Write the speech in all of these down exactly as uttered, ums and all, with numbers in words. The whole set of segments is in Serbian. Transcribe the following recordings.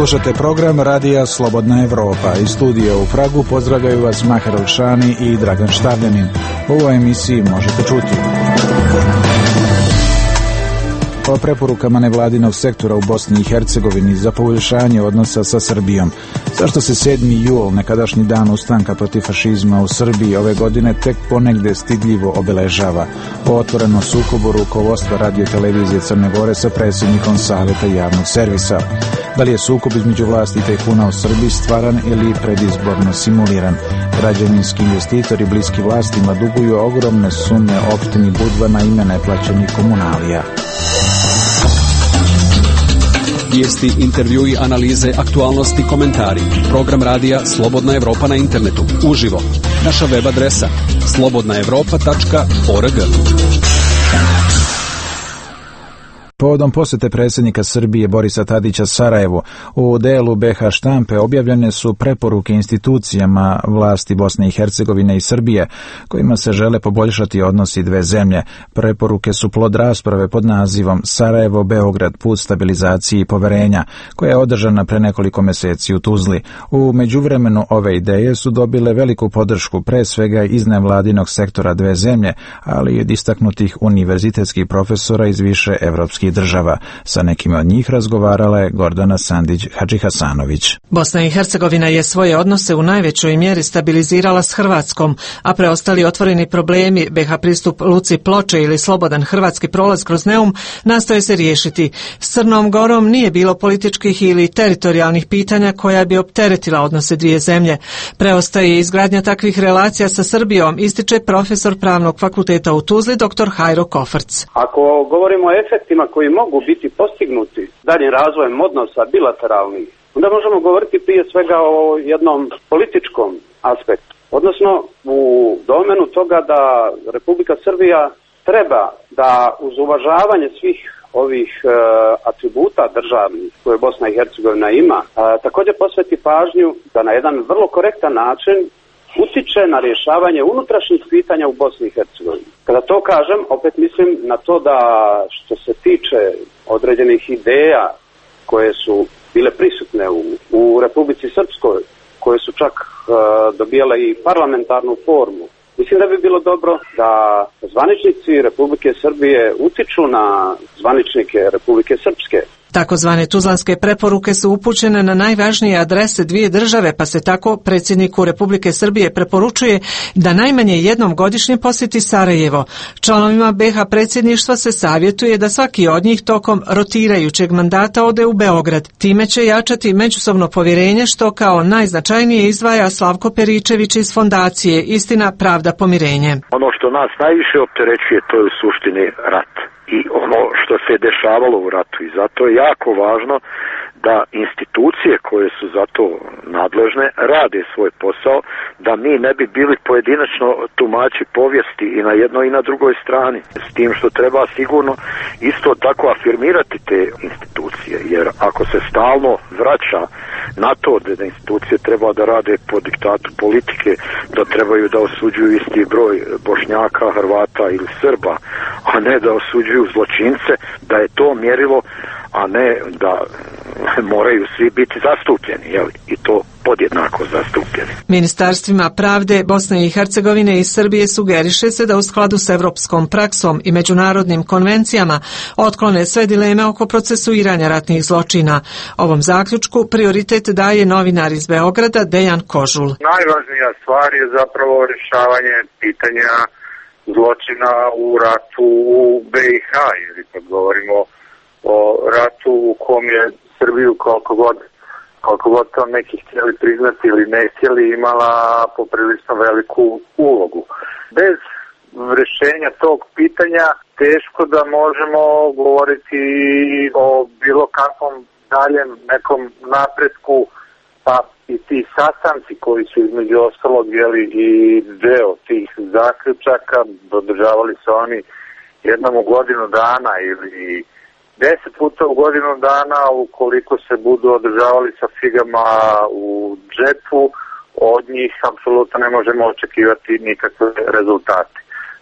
Slušate program Radija Slobodna Evropa. Iz studija u Pragu pozdravljaju vas Maher Olšani i Dragan Štavljanin. U ovoj emisiji možete čuti o preporukama nevladinog sektora u Bosni i Hercegovini za poboljšanje odnosa sa Srbijom. Zašto se sedmi jul, nekadašnji dan ustanka protiv fašizma u Srbiji, ove godine tek ponegde stidljivo obeležava? O otvorenom sukobu rukovodstva radio televizije Crne Gore sa predsjednikom Saveta javnog servisa. Da li je sukob između vlasti i tajkuna u Srbiji stvaran ili predizborno simuliran? Građevinski investitori bliski vlastima duguju ogromne sume opštini Budva na ime neplaćenih komunalija. Vijesti, intervjui, analize, aktualnosti, komentari. Program radija Slobodna Evropa na internetu. Uživo. Naša web adresa slobodna evropa tačka org. Povodom posjete predsjednika Srbije Borisa Tadića Sarajevu, u delu be ha štampe objavljene su preporuke institucijama vlasti Bosne i Hercegovine i Srbije, kojima se žele poboljšati odnosi dve zemlje. Preporuke su plod rasprave pod nazivom Sarajevo-Beograd, put stabilizaciji i poverenja, koja je održana pre nekoliko mjeseci u Tuzli. U međuvremenu ove ideje su dobile veliku podršku pre svega iz nevladinog sektora dve zemlje, ali i od istaknutih univerzitetskih profesora iz više evropskih država. Sa nekim od njih razgovarala je Gordana Sandić-Hadžihasanović. Bosna i Hercegovina je svoje odnose u najvećoj mjeri stabilizirala s Hrvatskom, a preostali otvoreni problemi, be ha pristup luci Ploče ili slobodan hrvatski prolaz kroz Neum, nastoje se riješiti. S Crnom Gorom nije bilo političkih ili teritorijalnih pitanja koja bi opteretila odnose dvije zemlje. Preostaje izgradnja takvih relacija sa Srbijom, ističe profesor Pravnog fakulteta u Tuzli, dr Hajro Kofrc. Ako govorimo o efektima koji mogu biti postignuti daljim razvojem odnosa bilateralnih, onda možemo govoriti prije svega o jednom političkom aspektu. Odnosno u domenu toga da Republika Srbija treba da uz uvažavanje svih ovih e, atributa državnih koje Bosna i Hercegovina ima, a, također posveti pažnju da na jedan vrlo korektan način utiče na rješavanje unutrašnjih pitanja u Bosni i Hercegovini. Kada to kažem, opet mislim na to da što se tiče određenih ideja koje su bile prisutne u, u Republici Srpskoj, koje su čak uh, dobijale i parlamentarnu formu, mislim da bi bilo dobro da zvaničnici Republike Srbije utiču na zvaničnike Republike Srpske. Takozvane tuzlanske preporuke su upućene na najvažnije adrese dvije države, pa se tako predsjedniku Republike Srbije preporučuje da najmanje jednom godišnje posjeti Sarajevo. Članovima be ha predsjedništva se savjetuje da svaki od njih tokom rotirajućeg mandata ode u Beograd. Time će jačati međusobno povjerenje, što kao najznačajnije izdvaja Slavko Peričević iz fondacije Istina, pravda, pomirenje. Ono što nas najviše opterećuje, to je u suštini rat i ono što se dešavalo u ratu, i zato je jako važno da institucije koje su za to nadležne rade svoj posao, da mi ne bi bili pojedinačno tumači povijesti i na jednoj i na drugoj strani, s tim što treba sigurno isto tako afirmirati te institucije, jer ako se stalno vraća na to da institucije treba da rade po diktatu politike, da trebaju da osuđuju isti broj Bošnjaka, Hrvata ili Srba, a ne da osuđuju zločince, da je to mjerilo, a ne da moraju svi biti zastupljeni, jel? I to podjednako zastupljeni. Ministarstvima pravde Bosne i Hercegovine i Srbije sugeriše se da u skladu s evropskom praksom i međunarodnim konvencijama otklone sve dileme oko procesuiranja ratnih zločina. Ovom zaključku prioritet daje novinar iz Beograda Dejan Kožul. Najvažnija stvar je zapravo rješavanje pitanja zločina u ratu u be i ha, ili kad govorimo o ratu u kom je Srbiju koliko god, koliko god to neki htjeli priznati ili ne htjeli, imala poprilično veliku ulogu. Bez rješenja tog pitanja teško da možemo govoriti o bilo kakvom daljem nekom napretku, pa i ti sastanci koji su između ostalog jeli i deo tih zaključaka, održavali se oni jednom u godinu dana ili deset puta u godinu dana, ukoliko se budu održavali sa figama u džepu, od njih apsolutno ne možemo očekivati nikakve rezultate. Bez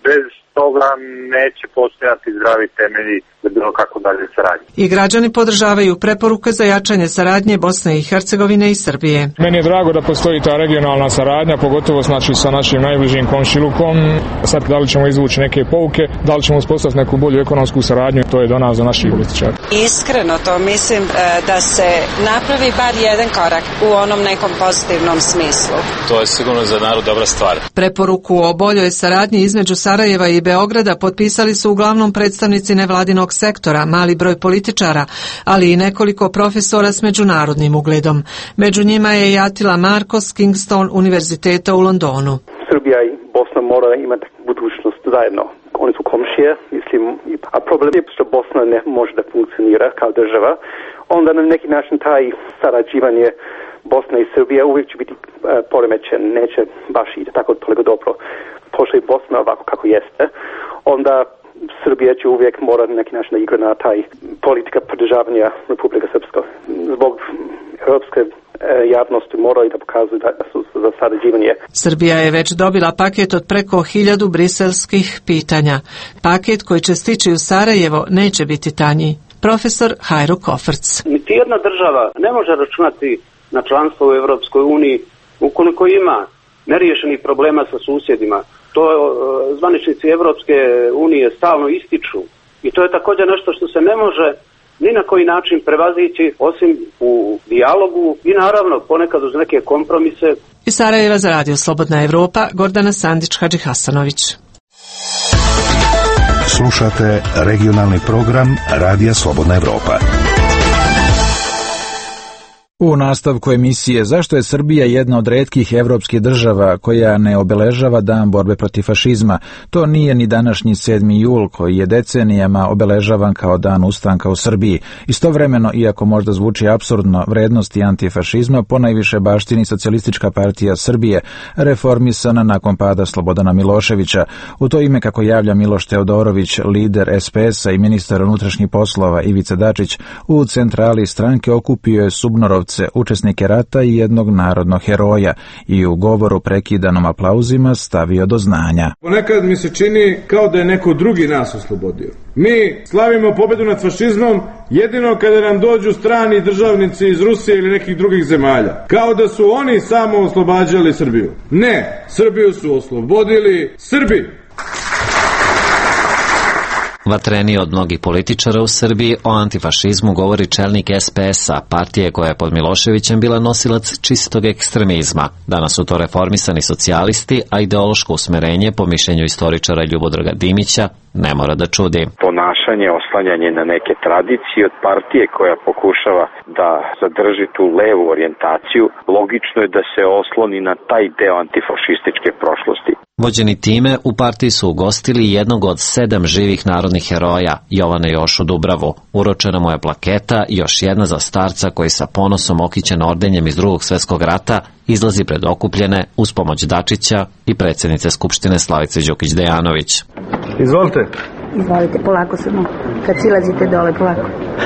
toga neće postojati zdravi temelji za bilo kako dalje saradnje. I građani podržavaju preporuke za jačanje saradnje Bosne i Hercegovine i Srbije. Meni je drago da postoji ta regionalna saradnja, pogotovo znači sa našim najbližim komšilukom. Sad da li ćemo izvući neke pouke, da li ćemo uspostaviti neku bolju ekonomsku saradnju, to je do nas, do naših političara. Iskreno to mislim da se napravi bar jedan korak u onom nekom pozitivnom smislu. To je sigurno za narod dobra stvar. Preporuku o boljoj saradnji između Sarajeva i Beograda potpisali su uglavnom predstavnici nevladinog sektora, mali broj političara, ali i nekoliko profesora s međunarodnim ugledom. Među njima je i Atila Marko s Kingston univerziteta u Londonu. Srbija i Bosna mora imati budućnost zajedno. Oni su komšije, mislim, a problem je što Bosna ne može da funkcionira kao država. Onda na neki način taj sarađivanje Bosna i Srbija uvijek će biti uh, poremećen, neće baš ide tako toliko dobro. Pošto je Bosna ovako kako jeste, onda Srbija će uvijek mora na neki način da igra na taj politika podržavanja Republika Srpska. Zbog europske javnosti moraju da pokazuju da su za sarađivanje. Srbija je već dobila paket od preko hiljadu briselskih pitanja. Paket koji će stići u Sarajevo neće biti tanji. Profesor Hajro Kofrc. Niti jedna država ne može računati na članstvo u Evropskoj uniji ukoliko ima neriješenih problema sa susjedima. To zvaničnici Evropske unije stalno ističu i to je također nešto što se ne može ni na koji način prevazići osim u dijalogu i naravno ponekad uz neke kompromise. Iz Sarajeva za Radio Slobodna Evropa, Gordana Sandić Hadžihasanović. Slušate regionalni program Radija Slobodna Evropa. U nastavku emisije Zašto je Srbija jedna od retkih evropskih država koja ne obeležava dan borbe protiv fašizma? To nije ni današnji sedmi jul koji je decenijama obeležavan kao dan ustanka u Srbiji. Istovremeno, iako možda zvuči apsurdno, vrednosti antifašizma ponajviše baštini Socijalistička partija Srbije, reformisana nakon pada Slobodana Miloševića. U to ime, kako javlja Miloš Teodorović, lider es pe esa i ministar unutrašnjih poslova Ivica Dačić, u centrali stranke okupio je Subnorovce, učesnike rata i jednog narodnog heroja i u govoru prekidanom aplauzima stavio do znanja. Ponekad mi se čini kao da je neko drugi nas oslobodio. Mi slavimo pobedu nad fašizmom jedino kada nam dođu strani državnici iz Rusije ili nekih drugih zemalja. Kao da su oni samo oslobađali Srbiju. Ne, Srbiju su oslobodili Srbi. Vatreniji od mnogih političara u Srbiji, o antifašizmu govori čelnik es pe esa, partije koja je pod Miloševićem bila nosilac čistog ekstremizma. Danas su to reformisani socijalisti, a ideološko usmerenje, po mišljenju istoričara Ljubodraga Dimića, ne mora da čudi. Ponašanje, oslanjanje na neke tradicije od partije koja pokušava da zadrži tu levu orijentaciju, logično je da se osloni na taj deo antifašističke prošlosti. Vođeni time, u partiji su ugostili jednog od sedam živih narodnih heroja, Jovana Jošu Dubravu. Uročena mu je plaketa i još jedna za starca koji sa ponosom okićen ordenjem iz drugog svjetskog rata izlazi pred okupljene uz pomoć Dačića i predsjednice Skupštine Slavice Đukić-Dejanović. Izvolite. Izvolite, polako samo. Kad silazite dole, polako.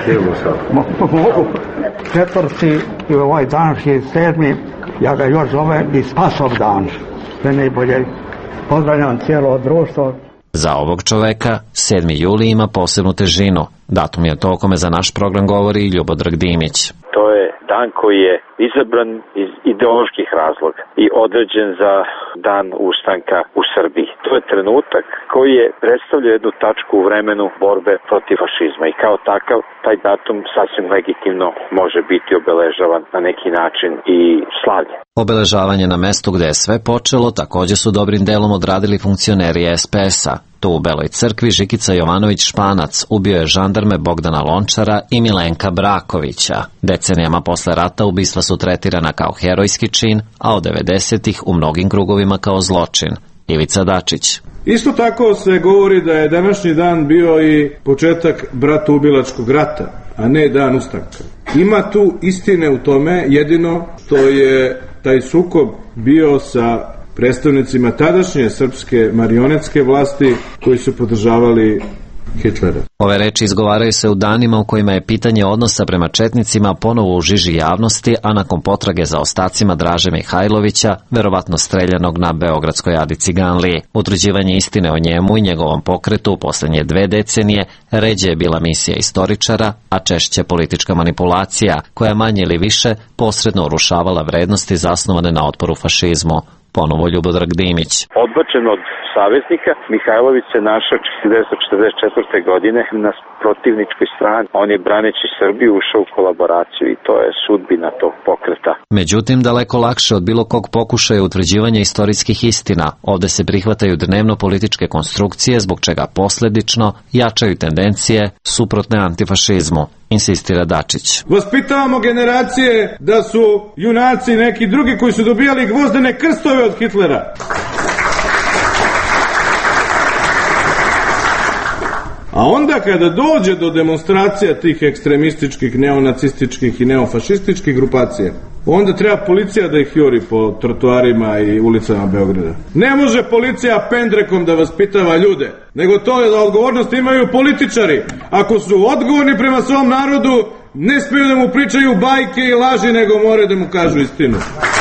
Mogu. Četvrti i ovaj dan je sedmi, ja ga još zovem i Spasov dan. Sve najbolje. Pozdravljam cijelo društvo. Za ovog čoveka sedmi juli ima posebnu težinu. Datum je to o kome za naš program govori i Ljubodrag Dimić. To je dan koji je izabran iz ideoloških razloga i određen za dan ustanka u Srbiji. To je trenutak koji je predstavlja jednu tačku u vremenu borbe protiv fašizma i kao takav taj datum sasvim legitimno može biti obeležavan na neki način i slavljen. Obeležavanje na mestu gde je sve počelo također su dobrim delom odradili funkcioneri es pe esa. Tu u Beloj crkvi Žikica Jovanović Španac ubio je žandarme Bogdana Lončara i Milenka Brakovića. Decenijama posle rata ubistva su tretirana kao herojski čin, a od devedesetih u mnogim krugovima kao zločin. Ivica Dačić. Isto tako se govori da je današnji dan bio i početak bratoubilačkog rata, a ne dan ustanka. Ima tu istine u tome, jedino što je taj sukob bio sa predstavnicima tadašnje srpske marionetske vlasti koji su podržavali Hitlera. Ove reči izgovaraju se u danima u kojima je pitanje odnosa prema četnicima ponovo u žiži javnosti, a nakon potrage za ostacima Draže Mihajlovića, verovatno streljanog na beogradskoj Adi Ciganliji. Utvrđivanje istine o njemu i njegovom pokretu u poslednje dve decenije ređe je bila misija istoričara, a češće politička manipulacija, koja manje ili više posredno urušavala vrednosti zasnovane na otporu fašizmu. Ponovo Ljubodrag Dimić. Odbačen od saveznika, Mihajlović se našao hiljadu devetsto četrdeset četvrte. godine na protivničkoj strani. On je, braneći Srbiju, ušao u kolaboraciju i to je sudbina tog pokreta. Međutim, daleko lakše od bilo kog pokušaja utvrđivanja istorijskih istina, ovde se prihvataju dnevno političke konstrukcije, zbog čega posledično jačaju tendencije suprotne antifašizmu, insistira Dačić. Vaspitavamo generacije da su junaci neki drugi koji su dobijali gvozdene krstove od Hitlera. A onda kada dođe do demonstracija tih ekstremističkih, neonacističkih i neofašističkih grupacija, onda treba policija da ih juri po trotoarima i ulicama Beograda. Ne može policija pendrekom da vaspitava ljude, nego to je da odgovornost imaju političari. Ako su odgovorni prema svom narodu, ne smiju da mu pričaju bajke i laži, nego moraju da mu kažu istinu.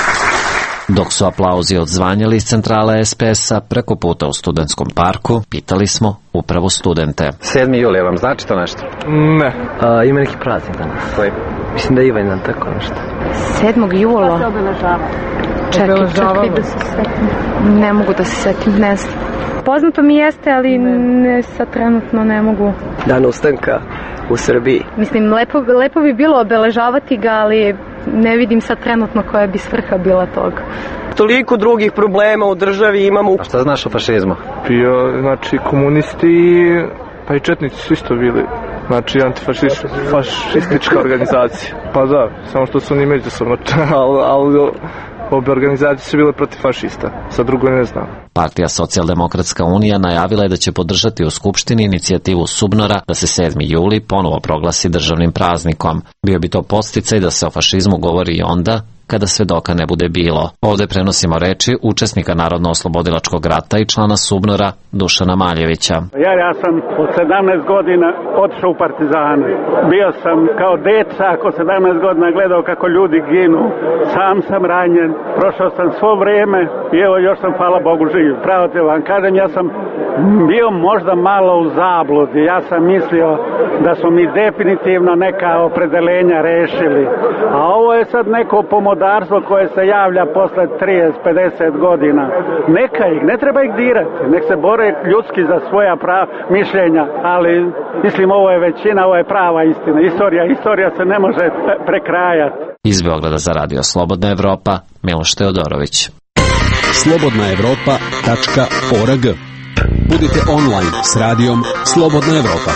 Dok su aplauzi odzvanjali iz centrala es pe es-a preko puta u Studentskom parku, pitali smo upravo studente. sedmi juli, vam znači to nešto? Ne. A, ima neki praznik danas. Koji? Mislim da je Ivan tako nešto. sedmog jula? Pa se obeležava. Čekaj, čekaj da se setim. Ne mogu da se setim, ne znam. Poznato mi jeste, ali ne, sad trenutno ne mogu. Dan ustanka u Srbiji. Mislim, lepo, lepo bi bilo obeležavati ga, ali ne vidim sad trenutno koja bi svrha bila toga. Toliko drugih problema u državi imamo. A šta znaš o fašizmu? Bio, znači, komunisti, pa i četnici su isto bili. Znači, antifašistička organizacija. Pa da, samo što su oni međusobno, ali, ali obe organizacije su bile protiv fašista. Sad drugo ne znam. Partija Socijaldemokratska unija najavila je da će podržati u Skupštini inicijativu Subnora da se sedmi juli ponovo proglasi državnim praznikom. Bio bi to podsticaj da se o fašizmu govori i onda kada svedoka ne bude bilo. Ovde prenosimo reči učesnika Narodno-oslobodilačkog rata i člana Subnora Dušana Maljevića. Ja, ja sam od sedamnaest godina otišao u partizane. Bio sam kao dečak od sedamnaest godina gledao kako ljudi ginu. Sam sam ranjen. Prošao sam svo vreme i evo još sam, hvala Bogu, živ. Pravo te vam kažem, ja sam bio možda malo u zabludi. Ja sam mislio da smo mi definitivno neka opredelenja rešili. A ovo je sad neko pomodarstvo koje se javlja posle trideset pedeset godina. Neka ih, ne treba ih dirati. Nek se bore ljudski za svoja prava, mišljenja, ali mislim ovo je većina, ovo je prava istina. Istorija, istorija se ne može prekrajati. Iz Beograda za Radio Slobodna Evropa, Miloš Teodorović. slobodna evropa tačka org. Budite online s radijom Slobodna Evropa.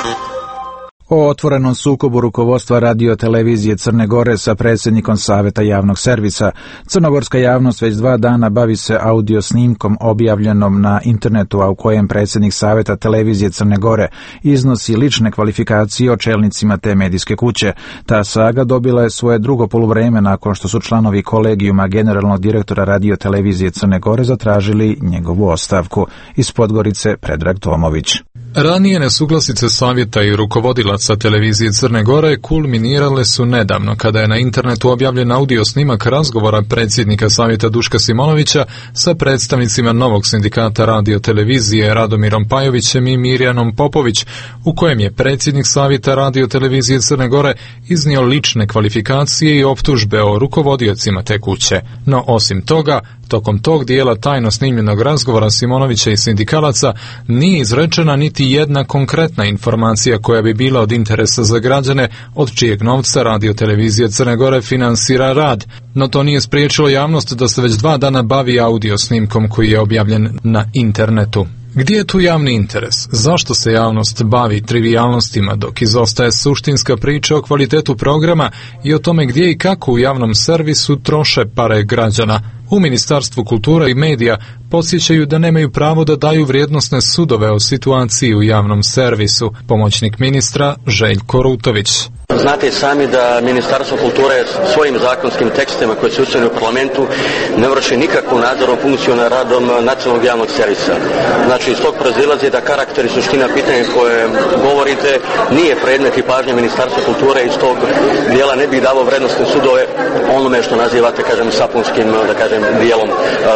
O otvorenom sukobu rukovodstva radio televizije Crne Gore sa predsjednikom Saveta javnog servisa. Crnogorska javnost već dva dana bavi se audio snimkom objavljenom na internetu, a u kojem predsjednik Saveta televizije Crne Gore iznosi lične kvalifikacije o čelnicima te medijske kuće. Ta saga dobila je svoje drugo poluvreme nakon što su članovi kolegijuma generalnog direktora radio televizije Crne Gore zatražili njegovu ostavku. Iz Podgorice Predrag Tomović. Ranije nesuglasice savjeta i rukovodilaca televizije Crne Gore kulminirale su nedavno kada je na internetu objavljen audio snimak razgovora predsjednika savjeta Duška Simonovića sa predstavnicima novog sindikata radio televizije Radomirom Pajovićem i Mirjanom Popović, u kojem je predsjednik savjeta radio televizije Crne Gore iznio lične kvalifikacije i optužbe o rukovodiocima te kuće. No osim toga, tokom tog dijela tajno snimljenog razgovora Simonovića i sindikalaca nije izrečena niti jedna konkretna informacija koja bi bila od interesa za građane od čijeg novca radio televizija Crne Gore finansira rad, no to nije spriječilo javnost da se već dva dana bavi audio snimkom koji je objavljen na internetu. Gdje je tu javni interes? Zašto se javnost bavi trivijalnostima dok izostaje suštinska priča o kvalitetu programa i o tome gdje i kako u javnom servisu troše pare građana? U Ministarstvu kulture i medija podsjećaju da nemaju pravo da daju vrijednosne sudove o situaciji u javnom servisu. Pomoćnik ministra Željko Rutović. Znate sami da Ministarstvo kulture svojim zakonskim tekstima koji se usvojeni u parlamentu ne vrši nikakvu nadzoru funkciju nad radom nacionalnog javnog servisa. Znači, iz tog proizilazi da karakter i suština pitanja koje govorite nije predmet i pažnje Ministarstva kulture, iz tog dijela ne bi davo vrednostne sudove onome što nazivate, kažem, sapunskim, da kažem, dijelom uh,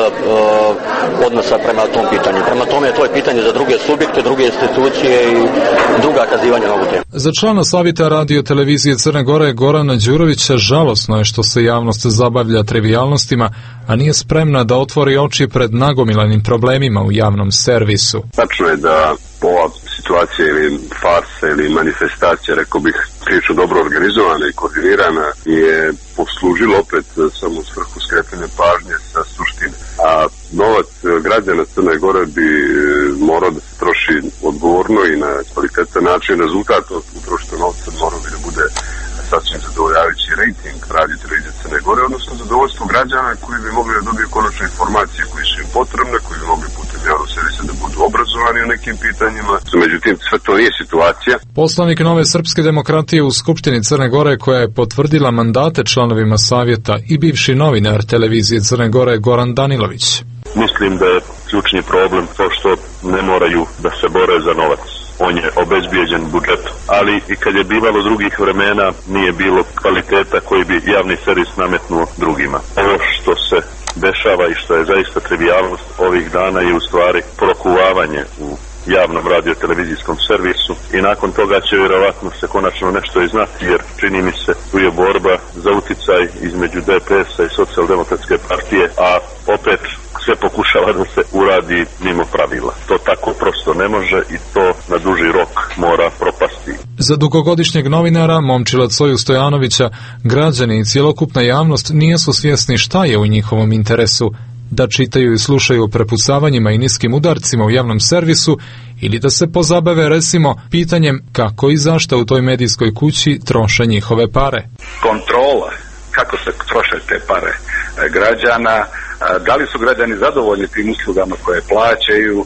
uh, odnosa prema tom pitanju. Prema tome, to je pitanje za druge subjekte, druge institucije i druga kazivanja na ovu temu. Za člana Savjeta radio televizije Crne Gore Gorana Đurovića žalosno je što se javnost zabavlja trivijalnostima, a nije spremna da otvori oči pred nagomilanim problemima u javnom servisu. Tačno je da ova situacija ili farsa ili manifestacija, rekao bih, prilično dobro organizovana i koordinirana, je poslužila opet samo u svrhu skretanja pažnje sa suštine. A novac građana Crne Gore bi morao da se troši odgovorno i na kvalitetan način. Rezultat od utrošenog novca morao bi da bude sasvim zadovoljavajući rating radio televizije Crne Gore, odnosno zadovoljstvo građana koji bi mogli da dobiju konačne informacije koji su im potrebne, koji bi mogli putem javnog servisa da budu obrazovani o nekim pitanjima. Međutim, sve to nije situacija. Poslanik Nove srpske demokratije u Skupštini Crne Gore, koja je potvrdila mandate članovima savjeta, i bivši novinar televizije Crne Gore Goran Danilović. Mislim da je ključni problem to što ne moraju da se bore za novac. On je obezbijeđen budžetom, ali i kad je bivalo drugih vremena nije bilo kvaliteta koji bi javni servis nametnuo drugima. Ovo što se dešava i što je zaista trivijalnost ovih dana je u stvari prokuvavanje u javnom radio-televizijskom servisu i nakon toga će vjerovatno se konačno nešto i znati, jer čini mi se tu je borba za uticaj između D P S-a i Socijaldemokratske partije, a opet sve pokušava da se uradi mimo pravila. To tako prosto ne može i to na duži rok mora propasti. Za dugogodišnjeg novinara Momčila Coju Stojanovića građani i cjelokupna javnost nisu svjesni šta je u njihovom interesu, da čitaju i slušaju o prepucavanjima i niskim udarcima u javnom servisu ili da se pozabave recimo pitanjem kako i zašto u toj medijskoj kući troše njihove pare. Kontrola, kako se troše te pare građana, da li su građani zadovoljni tim uslugama koje plaćaju,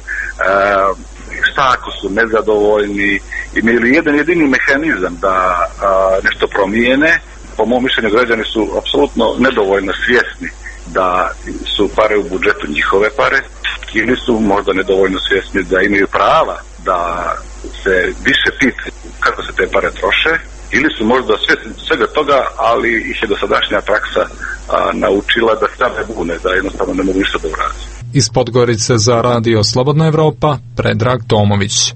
šta ako su nezadovoljni, imaju li jedan jedini mehanizam da nešto promijene. Po mom mišljenju građani su apsolutno nedovoljno svjesni da su pare u budžetu njihove pare, ili su možda nedovoljno svjesni da imaju prava da se više pitaju kako se te pare troše, ili su možda svjesni svega toga, ali ih je dosadašnja praksa a, naučila da se ne bune, da jednostavno ne mogu ništa da uradi. Iz Podgorice za Radio Slobodna Evropa, Predrag Tomović.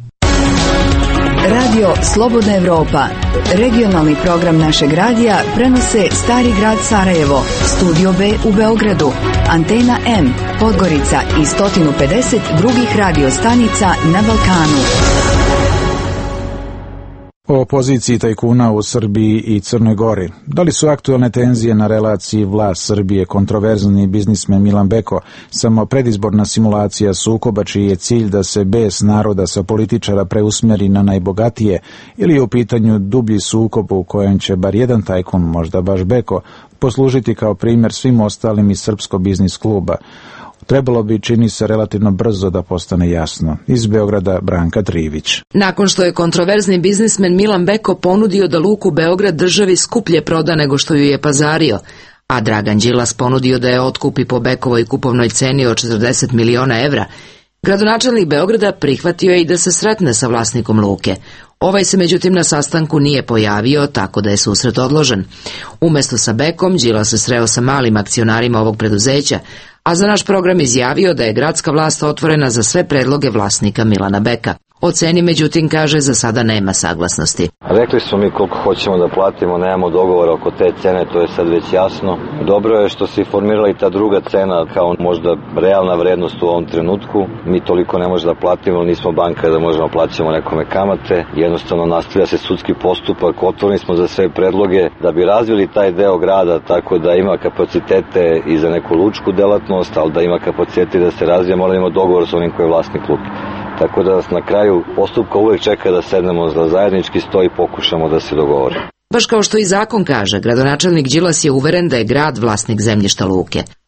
Radio Slobodna Evropa, regionalni program našeg radija, prenose Stari grad Sarajevo, Studio B u Beogradu, Antena M, Podgorica i sto pedeset drugih radio stanica na Balkanu. O poziciji tajkuna u Srbiji i Crnoj Gori. Da li su aktualne tenzije na relaciji vlast Srbije, kontroverzni biznismen Milan Beko, samo predizborna simulacija sukoba čiji je cilj da se bes naroda sa političara preusmjeri na najbogatije, ili je u pitanju dublji sukob u kojem će bar jedan tajkun, možda baš Beko, poslužiti kao primjer svim ostalim iz Srpskog biznis kluba? Trebalo bi, čini se, relativno brzo da postane jasno. Iz Beograda Branka Trivić. Nakon što je kontroverzni biznismen Milan Beko ponudio da luku Beograd državi skuplje proda nego što ju je pazario, a Dragan Đilas ponudio da je otkupi po Bekovoj kupovnoj ceni od četrdeset miliona evra, gradonačelnik Beograda prihvatio je i da se sretne sa vlasnikom luke. Ovaj se međutim na sastanku nije pojavio, tako da je susret odložen. Umjesto sa Bekom, Đilas se sreo sa malim akcionarima ovog preduzeća, a za naš program izjavio da je gradska vlast otvorena za sve predloge vlasnika Milana Beka. O ceni, međutim, kaže, za sada nema saglasnosti. Rekli smo mi koliko hoćemo da platimo, nemamo dogovora oko te cene, to je sad već jasno. Dobro je što se formirala i ta druga cena kao možda realna vrednost u ovom trenutku. Mi toliko ne možemo da platimo, nismo banka da možemo plaćamo nekome kamate. Jednostavno nastavlja se sudski postupak, otvoreni smo za sve predloge da bi razvili taj deo grada tako da ima kapacitete i za neku lučku delatnost, ali da ima kapacitete da se razvija, mora da ima dogovor sa onim koji je vlasnik luke. Tako da nas na kraju postupka uvijek čeka da sednemo za zajednički sto i pokušamo da se dogovorimo. Baš kao što i zakon kaže, gradonačelnik Đilas je uveren da je grad vlasnik zemljišta luke.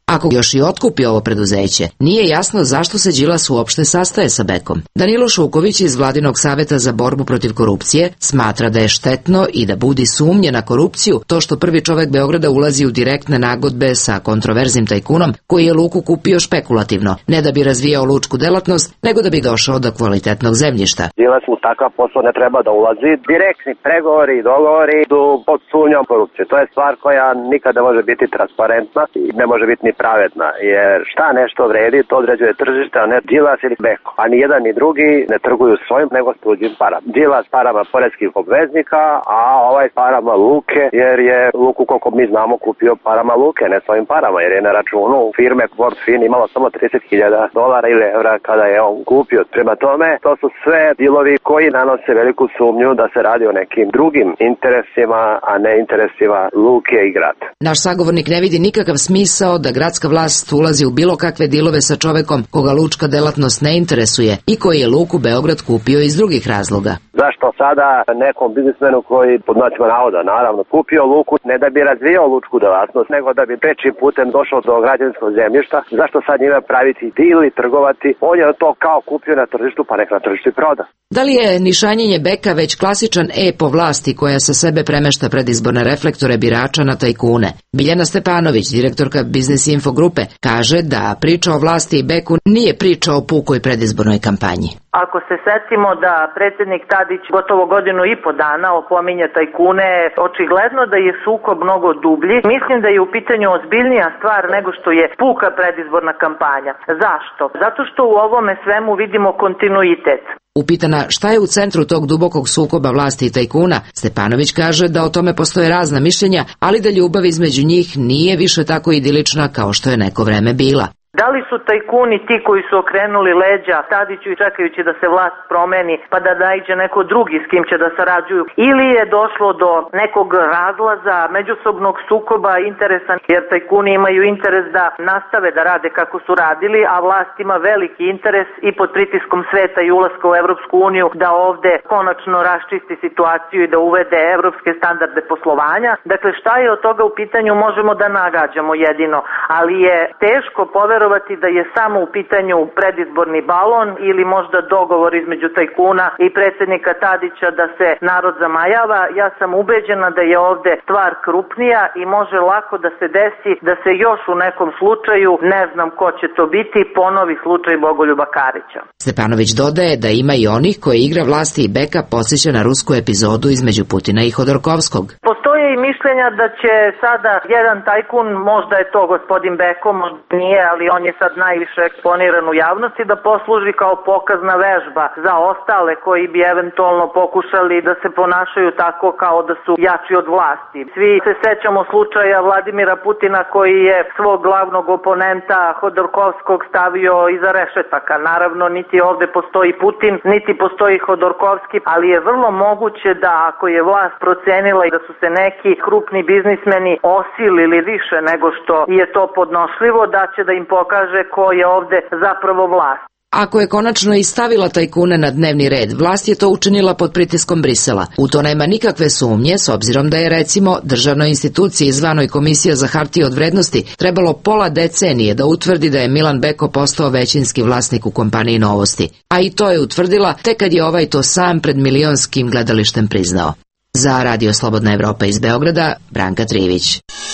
Ako još i otkupi ovo preduzeće, nije jasno zašto se Đilas uopšte sastaje sa Bekom. Danilo Šuković iz Vladinog saveta za borbu protiv korupcije smatra da je štetno i da budi sumnje na korupciju to što prvi čovek Beograda ulazi u direktne nagodbe sa kontroverznim tajkunom koji je luku kupio špekulativno, ne da bi razvijao lučku delatnost, nego da bi došao do kvalitetnog zemljišta. Đilas u takav posao ne treba da ulazi. Direktni pregovori i dogovori idu pod sumnjom korupcije. To je stvar koja nikada ne može biti transparentna i ne može biti ni pravedna, jer šta nešto vredi, to određuje tržište, a ne Đilas ili Beko. A ni jedan ni drugi ne trguju svojim, nego s tuđim parama. Đilas parama poreskih obveznika, a ovaj parama Luke, jer je Luku, koliko mi znamo, kupio parama Luke, ne svojim parama, jer je na računu firme Worldfin imalo samo trideset hiljada dolara ili evra kada je on kupio. Prema tome, to su sve dilovi koji nanose veliku sumnju da se radi o nekim drugim interesima, a ne interesima Luke i grada. Naš sagovornik ne vidi nikakav smisao da gradska vlast ulazi u bilo kakve dilove sa čovekom koga lučka delatnost ne interesuje i koji je Luku Beograd kupio iz drugih razloga. Zašto sada nekom biznismenu koji, pod znacima navoda, naravno, kupio Luku ne da bi razvijao lučku delatnost, nego da bi prečim putem došao do građevinskog zemljišta, zašto sad njima praviti dil i trgovati? On je to kao kupio na tržištu, pa nek na tržištu i proda. Da li je nišanjenje Beka već klasičan ep o vlasti koja sa sebe premešta predizborne reflektore birača na tajkune? Biljana Stepanović, direktorka Biznis Info grupe, kaže da priča o vlasti i Beku nije priča o pukoj predizbornoj kampanji. Ako se setimo da predsjednik Tadić gotovo godinu i po dana opominje tajkune, očigledno da je sukob mnogo dublji. Mislim da je u pitanju ozbiljnija stvar nego što je puka predizborna kampanja. Zašto? Zato što u ovome svemu vidimo kontinuitet. Upitana šta je u centru tog dubokog sukoba vlasti i tajkuna, Stepanović kaže da o tome postoje razna mišljenja, ali da ljubav između njih nije više tako idilična kao što je neko vreme bila. Da li su tajkuni ti koji su okrenuli leđa Tadiću i čekajući da se vlast promeni pa da naiđe neko drugi s kim će da sarađuju, ili je došlo do nekog razlaza, međusobnog sukoba interesa, jer tajkuni imaju interes da nastave da rade kako su radili, a vlast ima veliki interes i pod pritiskom sveta i ulaska u Evropsku uniju da ovde konačno raščisti situaciju i da uvede evropske standarde poslovanja. Dakle, šta je od toga u pitanju možemo da nagađamo jedino, ali je teško poverovati da je samo u pitanju predizborni balon ili možda dogovor između tajkuna i predsjednika Tadića da se narod zamajava. Ja sam ubeđena da je ovde stvar krupnija i može lako da se desi da se još u nekom slučaju, ne znam ko će to biti, ponovi slučaj Bogoljuba Karića. Stepanović dodaje da ima i onih koji igra vlasti i Beka podsjeća na rusku epizodu između Putina i Hodorkovskog. Postoje i mišljenja da će sada jedan tajkun, možda je to gospodin Beko, možda nije, ali on je sad najviše eksponiran u javnosti, da posluži kao pokazna vežba za ostale koji bi eventualno pokušali da se ponašaju tako kao da su jači od vlasti. Svi se sećamo slučaja Vladimira Putina koji je svog glavnog oponenta Hodorkovskog stavio iza rešetaka. Naravno, niti ovde postoji Putin, niti postoji Hodorkovski, ali je vrlo moguće da ako je vlast procenila da su se neki krupni biznismeni osilili više nego što je to podnošljivo, da će da im pokaže ko je ovde zapravo vlast. Ako je konačno i stavila tajkune na dnevni red, vlast je to učinila pod pritiskom Brisela. U to nema nikakve sumnje, s obzirom da je recimo državnoj instituciji zvanoj Komisija za hartije od vrednosti trebalo pola decenije da utvrdi da je Milan Beko postao većinski vlasnik u kompaniji Novosti. A i to je utvrdila tek kad je ovaj to sam pred milionskim gledalištem priznao. Za Radio Slobodna Evropa iz Beograda, Branka Trivić.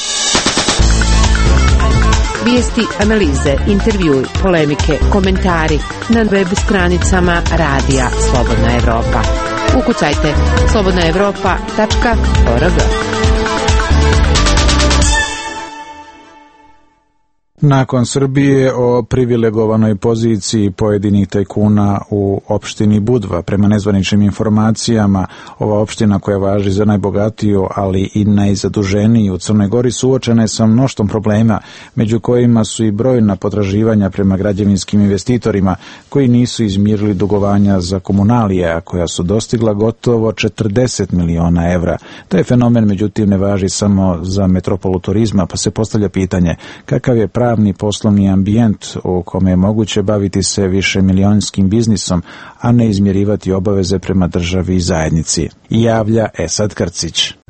Vijesti, analize, intervjui, polemike, komentari na web stranicama Radija Slobodna Evropa. Ukucajte slobodna evropa tačka org. Nakon Srbije o privilegovanoj poziciji pojedinih tajkuna u opštini Budva, prema nezvaničnim informacijama, ova opština koja važi za najbogatiju, ali i najzaduženiju u Crnoj Gori, suočena je sa mnoštvom problema, među kojima su i brojna potraživanja prema građevinskim investitorima koji nisu izmirili dugovanja za komunalije, a koja su dostigla gotovo četrdeset miliona evra. Taj fenomen, međutim, ne važi samo za metropolu turizma, pa se postavlja pitanje kakav je pravi pravni poslovni ambijent u kome je moguće baviti se više milionskim biznisom, a ne izmirivati obaveze prema državi i zajednici. Javlja Esad Krcić.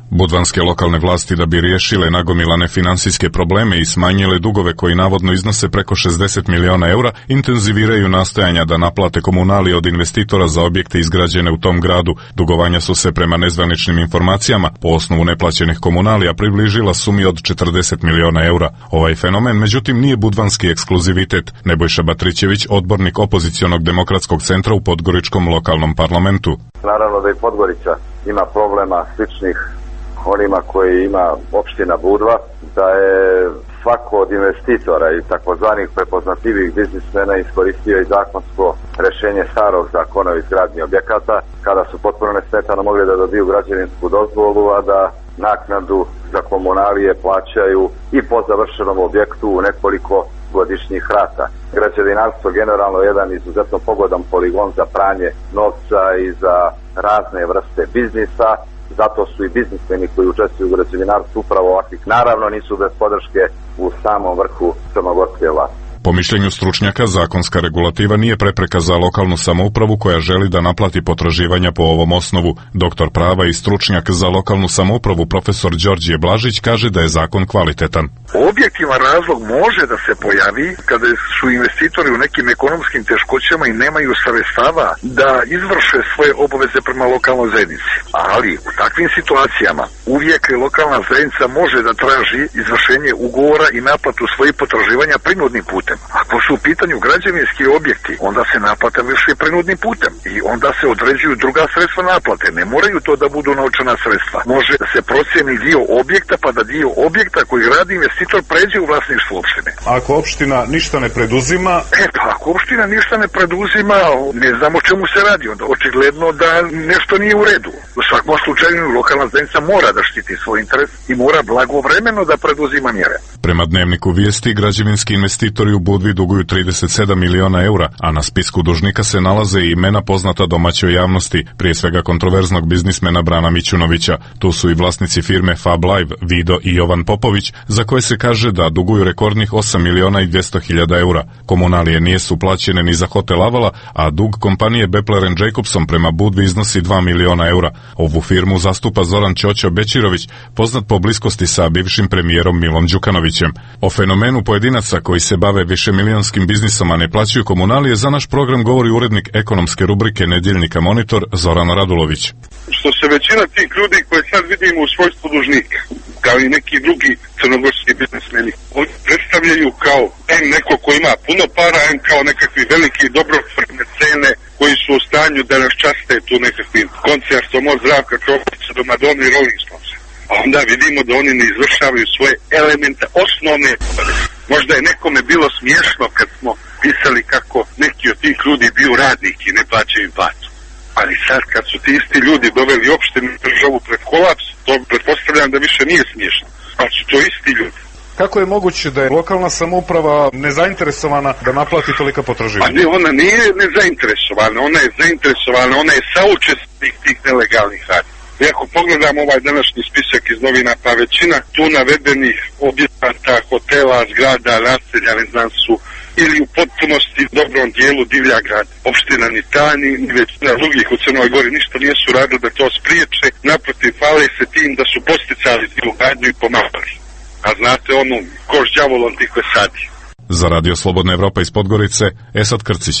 Budvanske lokalne vlasti, da bi riješile nagomilane finansijske probleme i smanjile dugove koji navodno iznose preko šezdeset miliona eura, intenziviraju nastojanja da naplate komunalije od investitora za objekte izgrađene u tom gradu. Dugovanja su se prema nezvaničnim informacijama po osnovu neplaćenih komunalija približila sumi od četrdeset miliona eura. Ovaj fenomen, međutim, nije budvanski ekskluzivitet. Nebojša Batrićević, odbornik opozicionog demokratskog centra u Podgoričkom lokalnom parlamentu. Naravno da i Podgorica ima problema sličnih onima koji ima opština Budva, da je svako od investitora i takozvanih prepoznatljivih biznismena iskoristio i zakonsko rešenje starog zakona o izgradnji objekata, kada su potpuno nesmetano mogli da dobiju građevinsku dozvolu, a da naknadu za komunalije plaćaju i po završenom objektu u nekoliko godišnjih rata. Građevinarstvo generalno je jedan izuzetno pogodan poligon za pranje novca i za razne vrste biznisa. Zato su i biznismeni koji učestvuju u građevinarstvu upravo ovakvih. Naravno nisu bez podrške u samom vrhu crnogorske vlasti. Po mišljenju stručnjaka, zakonska regulativa nije prepreka za lokalnu samoupravu koja želi da naplati potraživanja po ovom osnovu. Doktor prava i stručnjak za lokalnu samoupravu profesor Đorđe Blažić kaže da je zakon kvalitetan. Objektivan razlog može da se pojavi kada su investitori u nekim ekonomskim teškoćama i nemaju sredstava da izvrše svoje obaveze prema lokalnoj zajednici. Ali u takvim situacijama uvijek lokalna zajednica može da traži izvršenje ugovora i naplatu svojih potraživanja prinudnim putem. Ako su u pitanju građevinski objekti, onda se naplata vrši prinudnim putem i onda se određuju druga sredstva naplate. Ne moraju to da budu novčana sredstva. Može da se procjeni dio objekta, pa da dio objekta koji gradi investitor pređe u vlasništvo opštine. Ako opština ništa ne preduzima... E pa, ako opština ništa ne preduzima, ne znamo o čemu se radi. Onda očigledno da nešto nije u redu. U svakom slučaju lokalna zajednica mora da štiti svoj interes i mora blagovremeno da preduzima mjere. Prema Dnevniku vijesti, građevinski investitori u Budvi duguju trideset sedam miliona eura, a na spisku dužnika se nalaze i imena poznata domaćoj javnosti, prije svega kontroverznog biznismena Brana Mićunovića. Tu su i vlasnici firme Fab Live, Vido i Jovan Popović, za koje se kaže da duguju rekordnih osam miliona i dvjesto hiljada eura. Komunalije nisu plaćene ni za hotel Avala, a dug kompanije Bepler and Jacobson prema Budvi iznosi dva miliona eura. Ovu firmu zastupa Zoran Ćoćo Bećirović, poznat po bliskosti sa bivšim premijerom Milom Đukanovićem. O fenomenu pojedinaca koji se bave višemilionskim biznisom, a ne plaćaju komunalije, za naš program govori urednik ekonomske rubrike Nedjeljnika Monitor Zoran Radulović. Što se većina tih ljudi koje sad vidimo u svojstvu dužnika, kao i neki drugi crnogorski biznismeni, oni predstavljaju kao em neko ko ima puno para, em kao nekakvi veliki dobrotvorne cene koji su u stanju da nas časte tu nekakvim koncertom od Zdravka Čopića do Madone i Rolling Stonesa. A onda vidimo da oni ne izvršavaju svoje elementa, osnovne. Možda je nekome bilo smiješno kad smo pisali kako neki od tih ljudi bio radnik i ne plaćaju im platu. Ali sad kad su ti isti ljudi doveli opštinu državu pred kolaps, to pretpostavljam da više nije smiješno. Pa su to isti ljudi. Kako je moguće da je lokalna samouprava nezainteresovana da naplati tolika potraživanja? A ne, ona nije nezainteresovana, ona je zainteresovana, ona je saučesnik tih nelegalnih radnji. I ako pogledamo ovaj današnji spisak iz novina, pa većina tu navedenih objekata, hotela, zgrada, naselja, ne znam, su ili u potpunosti dobrom dijelu divlja grada. Opština ni ta, ni većina drugih u Crnoj Gori ništa nisu radili da to spriječe, naprotiv, hvale se tim da su posticali tu gradnju i pomagali. A znate onu, koš đavolom ti koje sadi. Za Radio Slobodna Evropa iz Podgorice, Esad Krcić.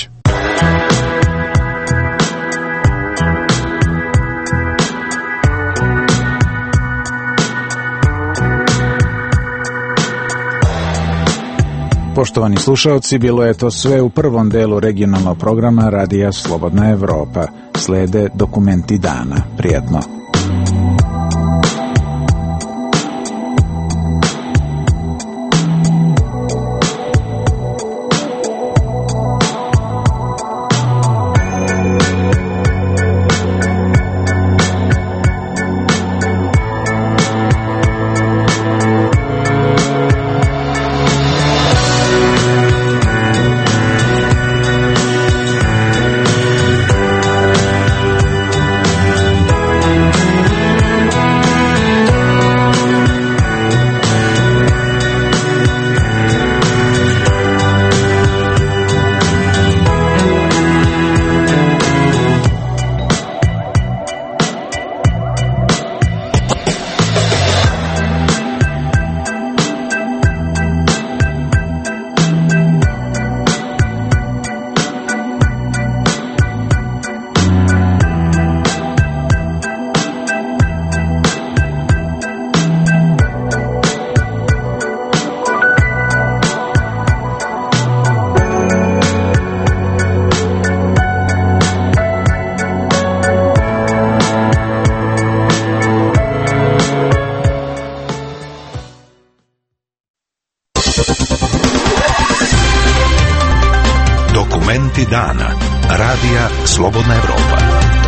Poštovani slušaoci, bilo je to sve u prvom delu regionalnog programa Radija Slobodna Evropa. Slede dokumenti dana. Prijetno. Momenti dana. Radija Slobodna Evropa.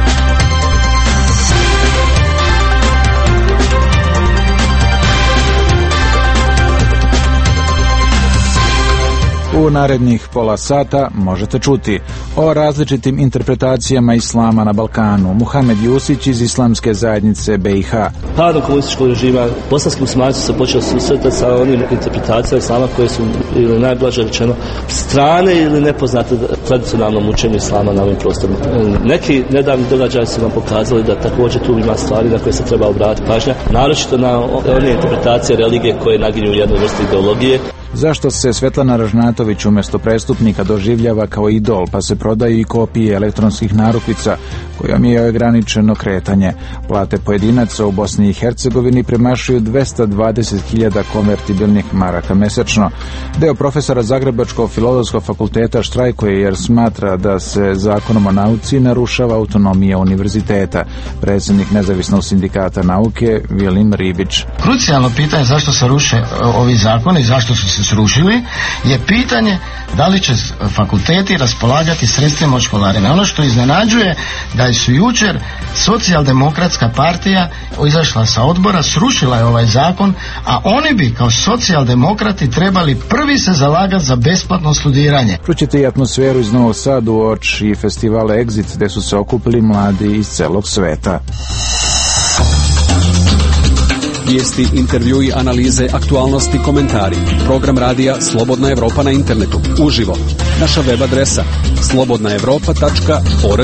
U narednih pola sata možete čuti o različitim interpretacijama islama na Balkanu. Muhamed Jusić iz Islamske zajednice B i H. Padom komunističkog režima bosanski muslimani su se počeli susretati sa onim interpretacijama islama koje su, ili najblaže rečeno, strane ili nepoznate tradicionalnom učenju islama na ovim prostorima. Neki nedavni događaji su nam pokazali da također tu ima stvari na koje se treba obratiti pažnja, naročito na one interpretacije religije koje naginju jednu vrstu ideologije. Zašto se Svetlana Ražnatović umjesto prestupnika doživljava kao idol, pa se prodaju i kopije elektronskih narukvica kojom je ograničeno kretanje. Plate pojedinaca u Bosni i Hercegovini premašuju dvesta dvadeset hiljada konvertibilnih maraka mesečno. Deo profesora Zagrebačkog filozofskog fakulteta štrajkuje jer smatra da se zakonom o nauci narušava autonomija univerziteta. Predsjednik Nezavisnog sindikata nauke Vilim Ribić. Krucijalno pitanje zašto se ruše ovi zakoni i zašto su se srušili je pitanje da li će fakulteti raspolagati sredstvima od školarine. Ono što iznenađuje da su jučer Socijaldemokratska partija izašla sa odbora, srušila je ovaj zakon, a oni bi kao socijaldemokrati trebali prvi se zalagati za besplatno studiranje. Čućete i atmosferu iz Novog Sada uoči festivala Exit gdje su se okupili mladi iz celog sveta. Vijesti, intervjui, analize, aktualnosti, komentari. Program radija Slobodna Evropa na internetu. Uživo. Naša web adresa slobodna evropa tačka org.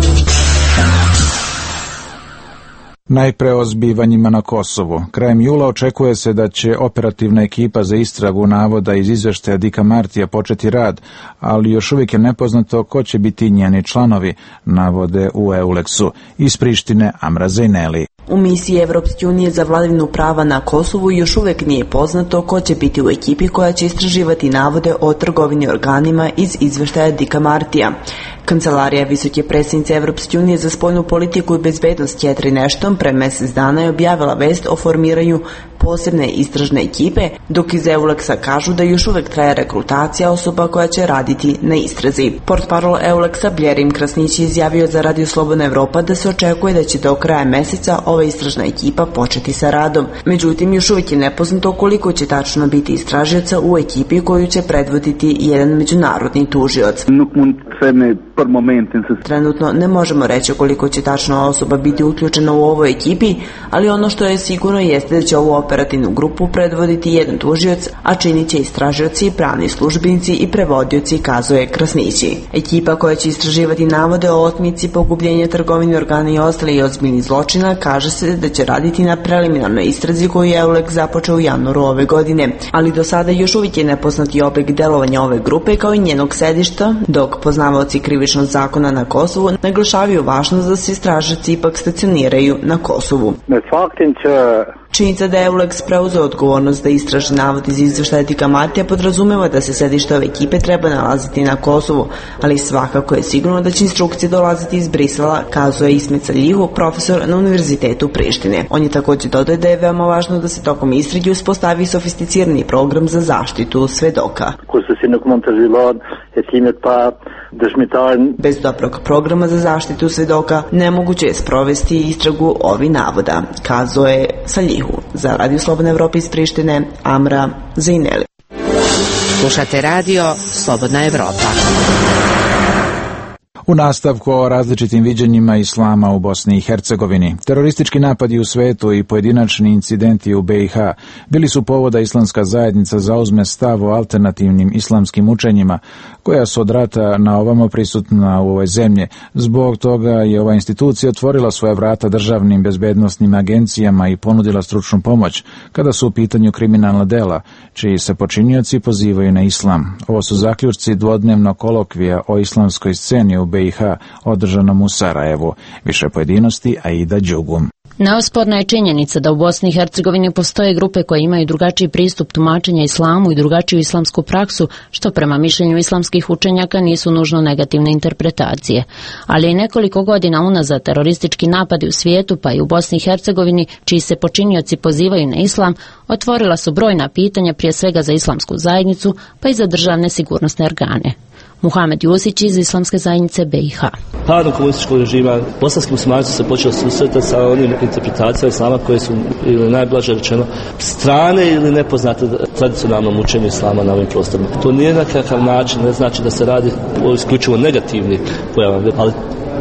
Najpre o zbivanjima na Kosovu. Krajem jula očekuje se da će operativna ekipa za istragu navoda iz izveštaja Dika Martija početi rad, ali još uvijek je nepoznato ko će biti njeni članovi, navode u Euleksu. Iz Prištine Amra Zejneli. U misiji Evropske unije za vladavinu prava na Kosovu još uvijek nije poznato ko će biti u ekipi koja će istraživati navode o trgovini organima iz izveštaja Dika Martija. Kancelarija visoke predsjednice Evropske unije za spoljnu politiku i bezbednost Catherine Ashton pre mjesec dana je objavila vest o formiranju posebne istražne ekipe, dok iz Euleksa kažu da još uvijek traje rekrutacija osoba koja će raditi na istrazi. Portparol Euleksa Bljerim Krasnić je izjavio za Radio Slobodna Evropa da se očekuje da će do kraja mjeseca ova istražna ekipa početi sa radom. Međutim, još uvijek je nepoznato koliko će tačno biti istražioca u ekipi koju će predvoditi jedan međunarodni tužioc. Trenutno ne možemo reći koliko će tačno osoba biti uključena u ovoj ekipi, ali ono što je sigurno jeste da će ovu operativnu grupu predvoditi jedan tužioc, a činit će istražioci, pravni službenici i prevodioci, kazuje Krasnići. Ekipa koja će istraživati navode o otmici, pogubljenja, trgovini organa i ostali ozbiljnih zločina, kaže se da će raditi na preliminarnoj istrazi koju je Euleks započeo u januaru ove godine, ali do sada još uvijek je nepoznati oblik delovanja ove grupe kao i njenog sedišta, dok poznavaoci krivičnog zakona na Kosovu naglašavaju važnost da se istražioci ipak stacioniraju na Kosovu. Činjenica da je Euleks preuzeo odgovornost da istraži navod iz izveštaja Dika Martija podrazumeva da se sedište ove ekipe treba nalaziti na Kosovu, ali svakako je sigurno da će instrukcije dolaziti iz Brisela, kazuje Ismet Saljihu, profesor na Univerzitetu Prištine. On je također dodao da je veoma važno da se tokom istrage uspostavi sofisticirani program za zaštitu svedoka. Bez dobrog programa za zaštitu svedoka nemoguće je sprovesti istragu ovi navoda, kazuje Saljihu. Za Radio Slobodna Evropa iz Prištine, Amra Zejneli. Slušate radio Slobodna Evropa. U nastavku o različitim viđenjima islama u Bosni i Hercegovini. Teroristički napadi u svetu i pojedinačni incidenti u B i H bili su povoda islamska zajednica zauzme stav o alternativnim islamskim učenjima, koja su od rata na ovamo prisutna u ovoj zemlji. Zbog toga je ova institucija otvorila svoja vrata državnim bezbednosnim agencijama i ponudila stručnu pomoć kada su u pitanju kriminalna dela, čiji se počinioci pozivaju na islam. Ovo su zaključci dvodnevnog kolokvija o islamskoj sceni u B i H održanom u Sarajevu. Više pojedinosti Aida Đugum. Neosporna je činjenica da u Bosni i Hercegovini postoje grupe koje imaju drugačiji pristup tumačenja islamu i drugačiju islamsku praksu, što prema mišljenju islamskih učenjaka nisu nužno negativne interpretacije. Ali i nekoliko godina unazad teroristički napadi u svijetu, pa i u Bosni i Hercegovini, čiji se počinioci pozivaju na islam, otvorila su brojna pitanja prije svega za islamsku zajednicu, pa i za državne sigurnosne organe. Muhamed Jusić iz Islamske zajednice B i H. Padom komunističkog režima bosanski muslimani su se počeli susretati sa onim interpretacijama islama koje su, ili najblaže rečeno, strane ili nepoznate tradicionalnom učenju islama na ovim prostorima. To nije na kakav način, ne znači da se radi o isključivo negativni pojavama, ali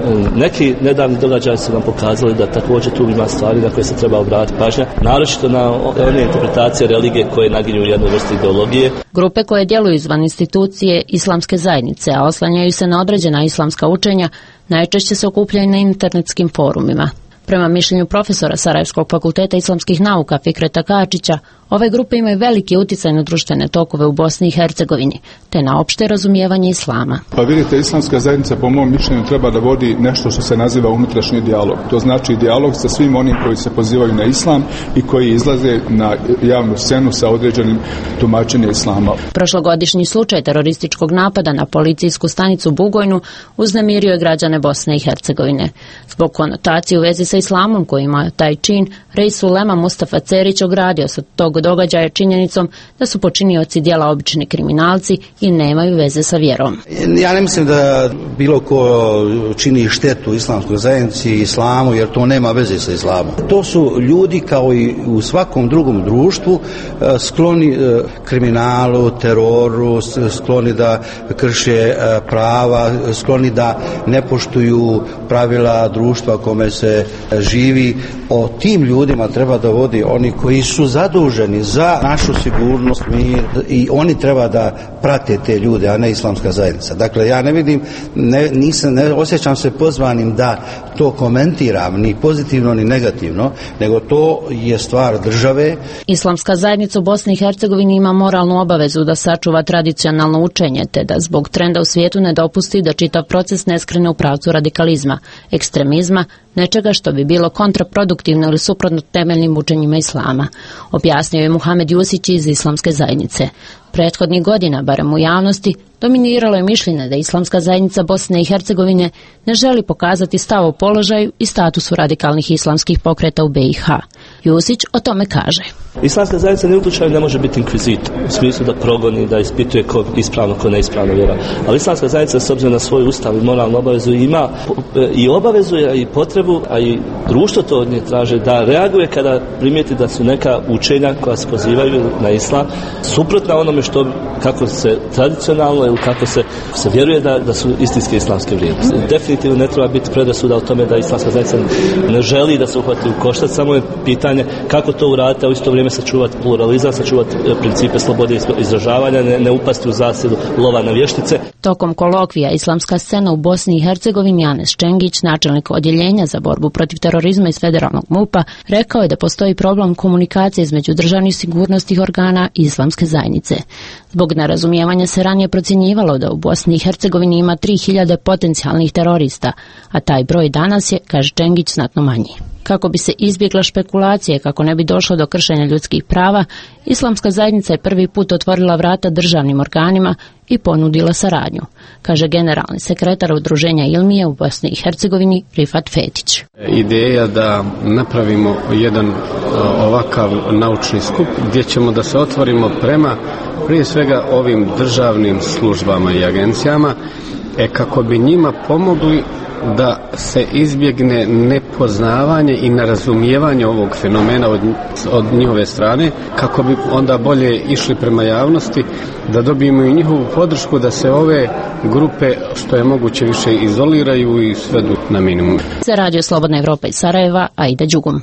neki nedavni događaji su nam pokazali da također tu ima stvari na koje se treba obratiti pažnja, naročito na one interpretacije religije koje naginju jednu vrstu ideologije. Grupe koje djeluju izvan institucije islamske zajednice, a oslanjaju se na određena islamska učenja, najčešće se okupljaju na internetskim forumima. Prema mišljenju profesora Sarajevskog fakulteta islamskih nauka Fikreta Kačića, ove grupe imaju veliki utjecaj na društvene tokove u Bosni i Hercegovini, te na opšte razumijevanje islama. Pa vidite, islamska zajednica po mom mišljenju treba da vodi nešto što se naziva unutrašnji dijalog. To znači dijalog sa svim onim koji se pozivaju na islam i koji izlaze na javnu scenu sa određenim tumačenjem islama. Prošlogodišnji slučaj terorističkog napada na policijsku stanicu Bugojnu uznemirio je građane Bosne i Hercegovine. Zbog konotacije u vezi sa islamom koji ima taj čin, Reis Ulema Mustafa Cerić ogradio se od tog događaja činjenicom da su počinioci djela obični kriminalci i nemaju veze sa vjerom. Ja ne mislim da bilo ko čini štetu islamskoj zajednici i islamu, jer to nema veze sa islamom. To su ljudi kao i u svakom drugom društvu skloni kriminalu, teroru, skloni da krše prava, skloni da ne poštuju pravila društva kome se živi. O tim ljudima treba da vodi oni koji su zaduženi za našu sigurnost, mir, i oni treba da prate te ljude, a ne islamska zajednica. Dakle, ja ne vidim, ne, nisam, ne osjećam se pozvanim da to komentiram, ni pozitivno ni negativno, nego to je stvar države. Islamska zajednica u Bosni i Hercegovini ima moralnu obavezu da sačuva tradicionalno učenje, te da zbog trenda u svijetu ne dopusti da čitav proces ne skrene u pravcu radikalizma, ekstremizma, nečega što bi bilo kontraproduktivno ili suprotno temeljnim učenjima islama, objasnio je Muhamed Jusić iz Islamske zajednice. Prethodnih godina, barem u javnosti, dominiralo je mišljenje da Islamska zajednica Bosne i Hercegovine ne želi pokazati stav o položaju i statusu radikalnih islamskih pokreta u B i H. Jusić o tome kaže. Islamska zajednica ni u slučaju ne može biti inkvizitor, u smislu da progoni, da ispituje ko ispravno, ko neispravno vjera. Ali Islamska zajednica, s obzirom na svoj ustav i moralnu obavezu, ima i obavezu i potrebu, a i društvo to od nje traže, da reaguje kada primijeti da su neka učenja koja se pozivaju na islam suprotna onome što, kako se tradicionalno ili kako se, se vjeruje da, da su istinske islamske vrijednosti. Definitivno ne treba biti predrasuda o tome da Islamska zajednica ne želi da se uhvati u koštac, samo je pitanje kako to uraditi, a u isto vrijeme sačuvati pluralizam, sačuvati principe slobode izražavanja, ne, ne upasti u zasjedu lova na vještice. Tokom kolokvija Islamska scena u Bosni i Hercegovini Anes Čengić, načelnik odjeljenja za borbu protiv terorizma iz federalnog MUP-a, rekao je da postoji problem komunikacije između državnih sigurnosnih organa i Islamske zajednice. Zbog nerazumijevanja se ranije procjenjivalo da u Bosni i Hercegovini ima tri hiljade potencijalnih terorista, a taj broj danas je, kaže Čengić, znatno manji. Kako bi se izbjegla špekulacije, kako ne bi došlo do kršenja ljudskih prava, Islamska zajednica je prvi put otvorila vrata državnim organima i ponudila saradnju, kaže generalni sekretar udruženja Ilmije u Bosni i Hercegovini Rifat Fetić. Ideja da napravimo jedan ovakav naučni skup gdje ćemo da se otvorimo prema prije svega ovim državnim službama i agencijama, e kako bi njima pomogli da se izbjegne nepoznavanje i nerazumijevanje ovog fenomena od, od njihove strane, kako bi onda bolje išli prema javnosti, da dobijemo i njihovu podršku da se ove grupe što je moguće više izoliraju i svedu na minimum. Za Radio Slobodna Evropa iz Sarajeva, Aida Đugum.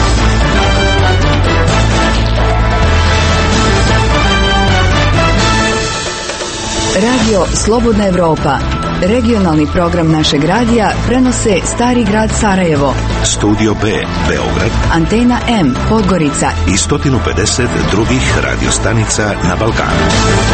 Radio Slobodna Evropa. Regionalni program našeg radija prenose Stari grad Sarajevo, Studio B Beograd, Antena M Podgorica i sto pedeset drugih radiostanica na Balkanu.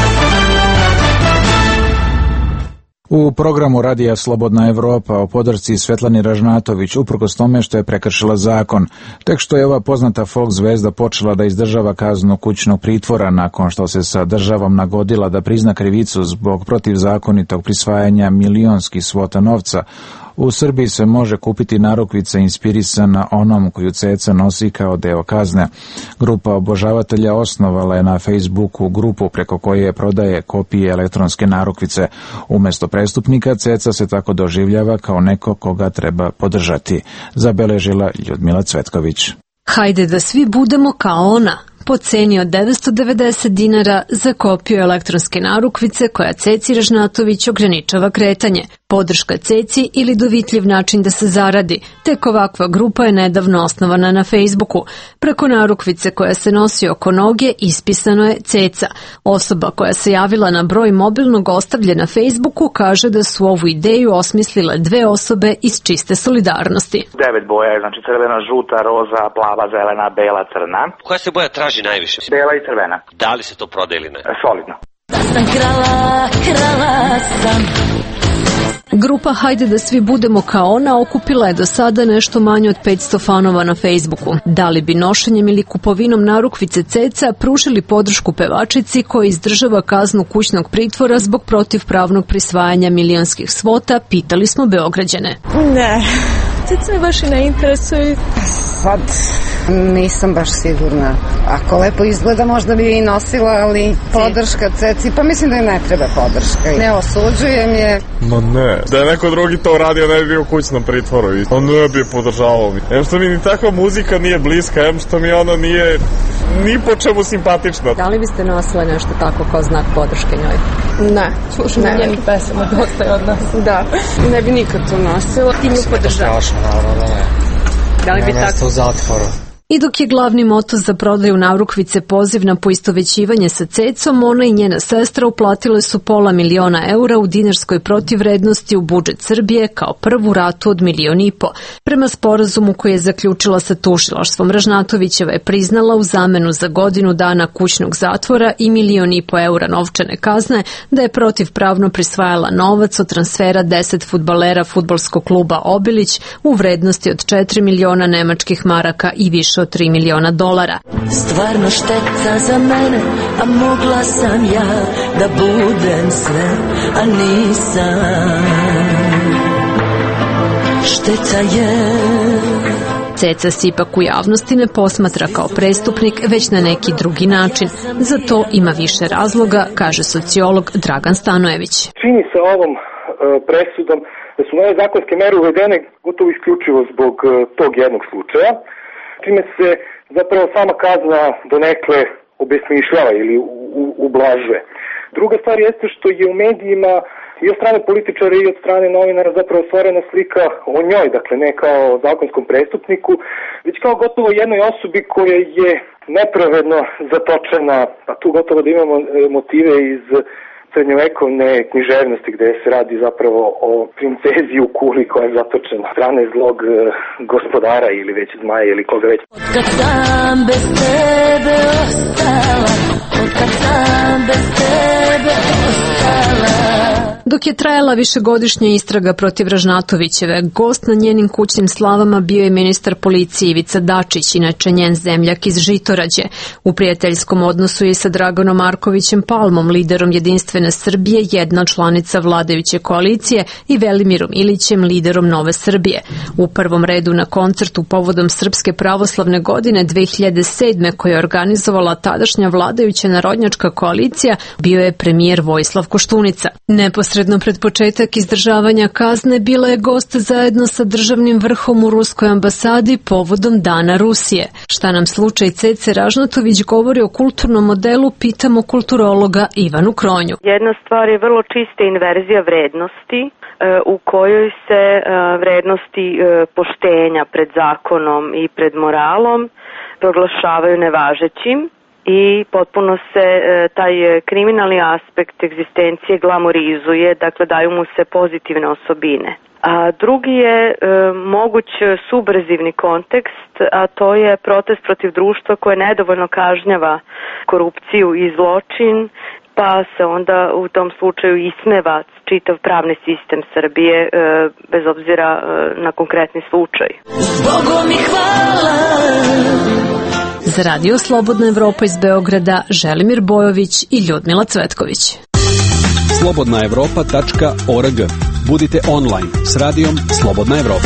U programu Radija Slobodna Evropa o podršci Svetlani Ražnatović, uprkos tome što je prekršila zakon, tek što je ova poznata folk zvezda počela da izdržava kaznu kućnog pritvora nakon što se sa državom nagodila da prizna krivicu zbog protivzakonitog prisvajanja milionskih svota novca U Srbiji se može kupiti narukvica inspirisana onom koju Ceca nosi kao deo kazne. Grupa obožavatelja osnovala je na Facebooku grupu preko koje prodaje kopije elektronske narukvice. Umesto prestupnika, Ceca se tako doživljava kao neko koga treba podržati, zabeležila Ljudmila Cvetković. Hajde da svi budemo kao ona. Po ceni od devetsto devedeset dinara za kopiju elektronske narukvice koja Ceci Ražnatović ograničava kretanje. Podrška Ceci ili dovitljiv način da se zaradi. Tek ovakva grupa je nedavno osnovana na Facebooku. Preko narukvice koja se nosi oko noge ispisano je Ceca. Osoba koja se javila na broj mobilnog ostavlja na Facebooku kaže da su ovu ideju osmislile dve osobe iz čiste solidarnosti. Devet boja, znači crvena, žuta, roza, plava, zelena, bela, crna. Koja se boja traži najviše? Bela i crvena. Da li se to prodaje ili ne? Solidno. Da sam krala, krala sam. Grupa Hajde da svi budemo kao ona okupila je do sada nešto manje od petsto fanova na Facebooku. Da li bi nošenjem ili kupovinom narukvice Ceca pružili podršku pevačici koja izdržava kaznu kućnog pritvora zbog protivpravnog prisvajanja milionskih svota, pitali smo Beograđane. Ne, Ceca me baš i ne interesuje. Sad nisam baš sigurna. Ako lepo izgleda možda bi i nosila, ali podrška Ceci, pa mislim da je ne treba podrška. Ne osuđujem je. Ma ne, da je neko drugi to radio ne bi bio u kućnom pritvoru. On ne bi podržavao mi. Em što mi ni takva muzika nije bliska, em što mi ona nije ni po čemu simpatična. Da li biste nosila nešto tako kao znak podrške njoj? Ne, slušam njenih pesama, dosta je od nas. Da, ne bi nikad to nosila. Ti nju podržava. Da li bi tako? U zatvoru. I dok je glavni moto za prodaju narukvice poziv na poistovećivanje sa Cecom, ona i njena sestra uplatile su pola miliona eura u dinarskoj protivrednosti u budžet Srbije kao prvu ratu od milion i po. Prema sporazumu koji je zaključila sa tužilaštvom, Ražnatovićeva je priznala u zamenu za godinu dana kućnog zatvora i milion i po eura novčane kazne da je protivpravno prisvajala novac od transfera deset fudbalera fudbalskog kluba Obilić u vrednosti od četiri miliona nemačkih maraka i više od tri miliona dolara. Stvarno šteta za mene, a mogla sam ja da budem sve, a nisam. Šteta je. Ceca se ipak u javnosti ne posmatra kao prestupnik, već na neki drugi način. Za to ima više razloga, kaže sociolog Dragan Stanojević. Čini se ovom uh, presudom da su nove zakonske mere uvedene gotovo isključivo zbog uh, tog jednog slučaja, čime se zapravo sama kazna donekle obesmišljava ili ublažuje. Druga stvar jeste što je u medijima i od strane političara i od strane novinara zapravo stvorena slika o njoj, dakle ne kao zakonskom prestupniku, već kao gotovo jednoj osobi koja je nepravedno zatočena, a tu gotovo da imamo motive iz srednjovekovne književnosti gde se radi zapravo o princezi u kuli koja je zatočena strane zlog e, gospodara ili već zmaja ili koga već. Kad sam bez tebe ostala, kad sam bez tebe ostala. Dok je trajala višegodišnja istraga protiv Ražnatovićeve, gost na njenim kućnim slavama bio je ministar policije Ivica Dačić, inače njen zemljak iz Žitorađe. U prijateljskom odnosu je sa Draganom Markovićem Palmom, liderom Jedinstvene Srbije, jedna članica vladajuće koalicije, i Velimirom Ilićem, liderom Nove Srbije. U prvom redu na koncertu povodom Srpske pravoslavne godine dve hiljade sedme koje je organizovala tadašnja vladajuća narodnjačka koalicija, bio je premijer Vojislav Koštunica. Neposredno pred početak izdržavanja kazne bila je gost zajedno sa državnim vrhom u Ruskoj ambasadi povodom Dana Rusije. Šta nam slučaj Cece Ražnatović govori o kulturnom modelu, pitamo kulturologa Ivanu Kronju. Jedna stvar je vrlo čista inverzija vrednosti u kojoj se vrednosti poštenja pred zakonom i pred moralom proglašavaju nevažećim i potpuno se taj kriminalni aspekt egzistencije glamorizuje, dakle daju mu se pozitivne osobine. A drugi je e, moguć subverzivni kontekst, a to je protest protiv društva koje nedovoljno kažnjava korupciju i zločin, pa se onda u tom slučaju ismeva čitav pravni sistem Srbije, e, bez obzira e, na konkretni slučaj. Bogom mi hvala. Za Radio Slobodna Evropa iz Beograda, Želimir Bojović i Ljudmila Cvetković. slobodna evropa tačka org. Budite online s radijom Slobodna Evropa.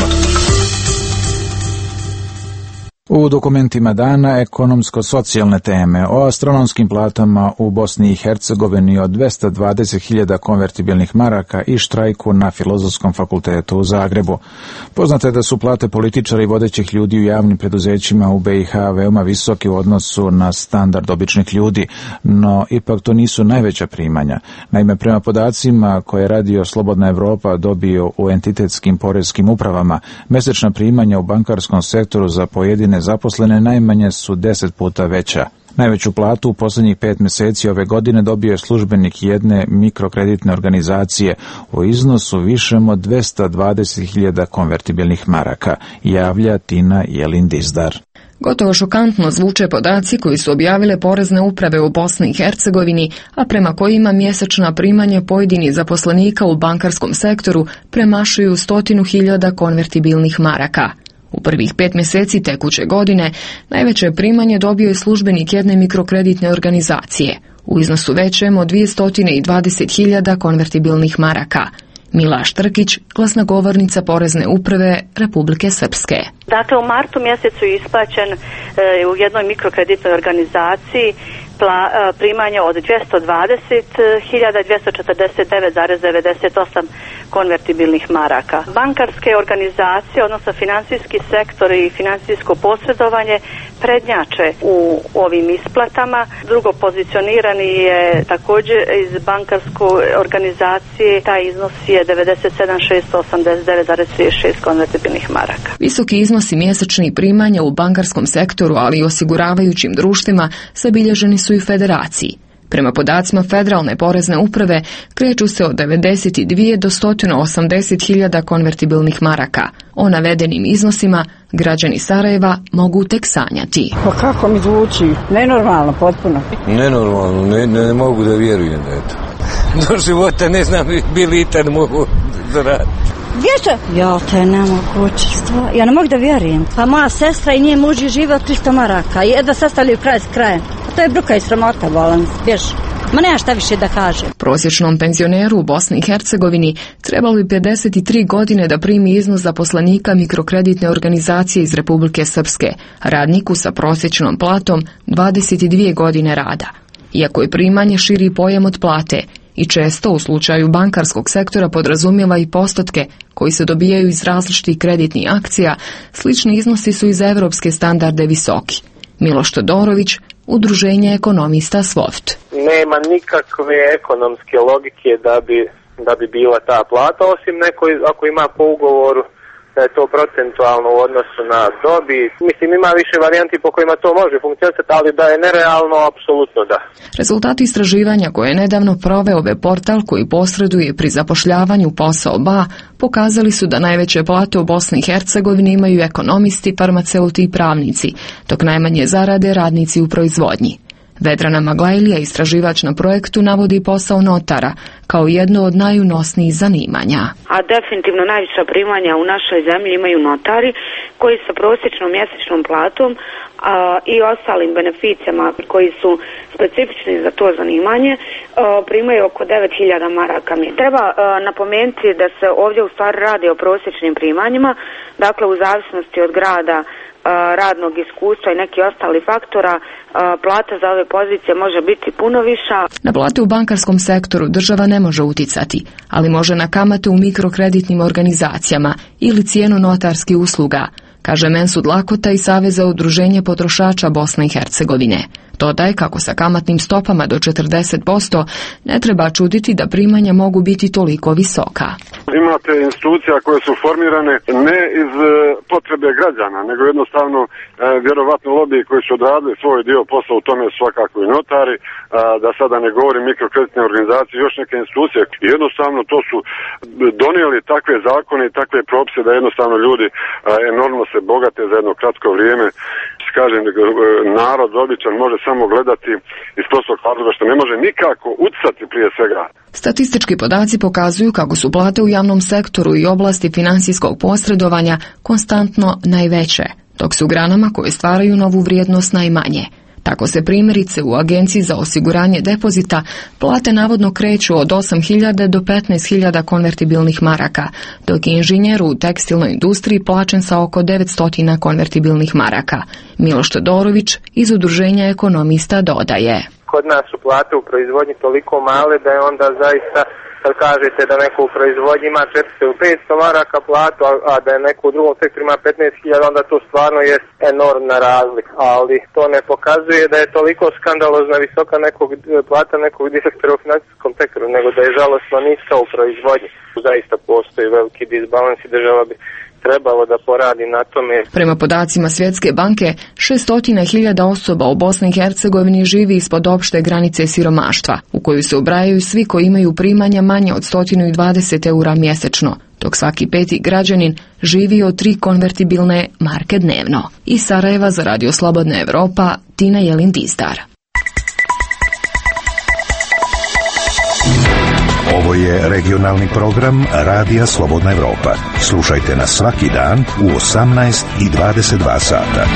U dokumentima dana ekonomsko-socijalne teme o astronomskim platama u Bosni i Hercegovini od dvesta dvadeset hiljada konvertibilnih maraka i štrajku na Filozofskom fakultetu u Zagrebu. Poznato je da su plate političara i vodećih ljudi u javnim preduzećima u B i H veoma visoki u odnosu na standard običnih ljudi, no ipak to nisu najveća primanja. Naime, prema podacima koje je Radio Slobodna Evropa dobio u entitetskim poreskim upravama, mesečna primanja u bankarskom sektoru za pojedine zaposlene najmanje su deset puta veća. Najveću platu u posljednjih pet mjeseci ove godine dobio je službenik jedne mikrokreditne organizacije u iznosu višem od dvesta dvadeset hiljada konvertibilnih maraka, javlja Tina Jelin-Dizdar. Gotovo šokantno zvuče podaci koji su objavile porezne uprave u Bosni i Hercegovini, a prema kojima mjesečna primanja pojedinih zaposlenika u bankarskom sektoru premašuju stotinu hiljada konvertibilnih maraka. U prvih pet mjeseci tekuće godine najveće primanje dobio je službenik jedne mikrokreditne organizacije u iznosu većem od dvjesto dvadeset hiljada konvertibilnih maraka. Mila Štrkić, glasnogovornica Porezne uprave Republike Srpske. Dakle, u martu mjesecu je isplaćen e, u jednoj mikrokreditnoj organizaciji pla, e, primanje od dvjesto dvadeset hiljada dvjesto četrdeset devet zarez devedeset osam konvertibilnih maraka. Bankarske organizacije, odnosno financijski sektor i financijsko posredovanje prednjače u ovim isplatama. Drugo pozicionirani je također iz bankarske organizacije, taj iznos je devedeset sedam hiljada šesto osamdeset devet zarez trideset šest konvertibilnih maraka. Visoki iznosi mjesečnih primanja u bankarskom sektoru, ali i osiguravajućim društvima, zabilježeni su i u federaciji. Prema podacima Federalne porezne uprave kreću se od devedeset dvije do sto osamdeset hiljada konvertibilnih maraka. O navedenim iznosima građani Sarajeva mogu tek sanjati. Pa kako mi zvuči? Nenormalno, potpuno. Nenormalno, ne, ne mogu da vjerujem da je to. Do života ne znam bi li ikad mogu da radi. Gdje će? Ja, to je nemogućstvo. Ja ne mogu da vjerujem. Pa moja sestra i nje muž je žive od tristo maraka. I jedva sastavljaju kraj s krajem. To je bruka i sramota, balans. Bjež. Ma nema šta više da kažem. Prosječnom penzioneru u Bosni i Hercegovini trebalo bi pedeset tri godine da primi iznos zaposlenika mikrokreditne organizacije iz Republike Srpske, radniku sa prosječnom platom dvadeset dvije godine rada. Iako je primanje širi pojam od plate i često u slučaju bankarskog sektora podrazumijeva i postotke koji se dobijaju iz različitih kreditnih akcija, slični iznosi su i za evropske standarde visoki. Miloš Todorović, Udruženje ekonomista SWOFT. Nema nikakve ekonomske logike da bi, da bi bila ta plata, osim neko ako ima po ugovoru da je to procentualno u odnosu na dobit. Mislim, ima više varijanti po kojima to može funkcionirati, ali da je nerealno, apsolutno da. Rezultati istraživanja koje je nedavno proveo web portal koji posreduje pri zapošljavanju posao B A pokazali su da najveće plate u Bosni i Hercegovini imaju ekonomisti, farmaceuti i pravnici, dok najmanje zarade radnici u proizvodnji. Vedrana Maglajlija, istraživač na projektu, navodi posao notara kao jedno od najunosnijih zanimanja. A definitivno najviša primanja u našoj zemlji imaju notari koji sa prosječnom mjesečnom platom a, i ostalim beneficijama koji su specifični za to zanimanje a, primaju oko devet hiljada maraka. Treba a, napomenuti da se ovdje u stvari radi o prosječnim primanjima, dakle u zavisnosti od grada, radnog iskustva i neki ostali faktora, plata za ove pozicije može biti puno viša. Na plate u bankarskom sektoru država ne može uticati, ali može na kamate u mikrokreditnim organizacijama ili cijenu notarskih usluga, kaže Mensud Lakota iz Saveza udruženja potrošača Bosne i Hercegovine. Dodaje kako sa kamatnim stopama do četrdeset posto ne treba čuditi da primanja mogu biti toliko visoka. Imate institucija koje su formirane ne iz e, potrebe građana, nego jednostavno e, vjerovatno lobiji koji su odradili svoj dio posla, u tome svakako i notari, a, da sada ne govorim mikrokreditne organizacije, još neke institucije. I jednostavno to su donijeli takve zakone i takve propise da jednostavno ljudi a, enormno se bogate za jedno kratko vrijeme. Kažem, narod običan može samo gledati iz prostog razloga što ne može nikako uticati prije svega. Statistički podaci pokazuju kako su plate u javnom sektoru i oblasti financijskog posredovanja konstantno najveće, dok su granama koje stvaraju novu vrijednost najmanje. Tako se primjerice u Agenciji za osiguranje depozita plate navodno kreću od osam hiljada do petnaest hiljada konvertibilnih maraka, dok je inženjer u tekstilnoj industriji plaćen sa oko devetsto konvertibilnih maraka. Miloš Todorović iz Udruženja ekonomista dodaje. Kod nas su plate u proizvodnji toliko male da je onda zaista, kad kažete da neko u proizvodnji ima četiristo do petsto maraka platu, a da je neko u drugom sektoru ima petnaest hiljada, onda to stvarno je enormna razlika. Ali to ne pokazuje da je toliko skandalozna visoka nekog plata nekog direktora u financijskom sektoru, nego da je žalosno niska u proizvodnji. Zaista postoji veliki disbalans i država bi trebalo da poradi na tome. Prema podacima Svjetske banke, šessto hiljada osoba u Bosni i Hercegovini živi ispod opšte granice siromaštva, u koju se ubrajaju svi koji imaju primanja manje od sto dvadeset eura mjesečno, dok svaki peti građanin živi od tri konvertibilne marke dnevno. Iz Sarajeva za Radio Slobodna Evropa, Tina Jelin Dizdar. Ovo je regionalni program Radija Slobodna Evropa. Slušajte nas svaki dan u osamnaest i dvadeset dva sata.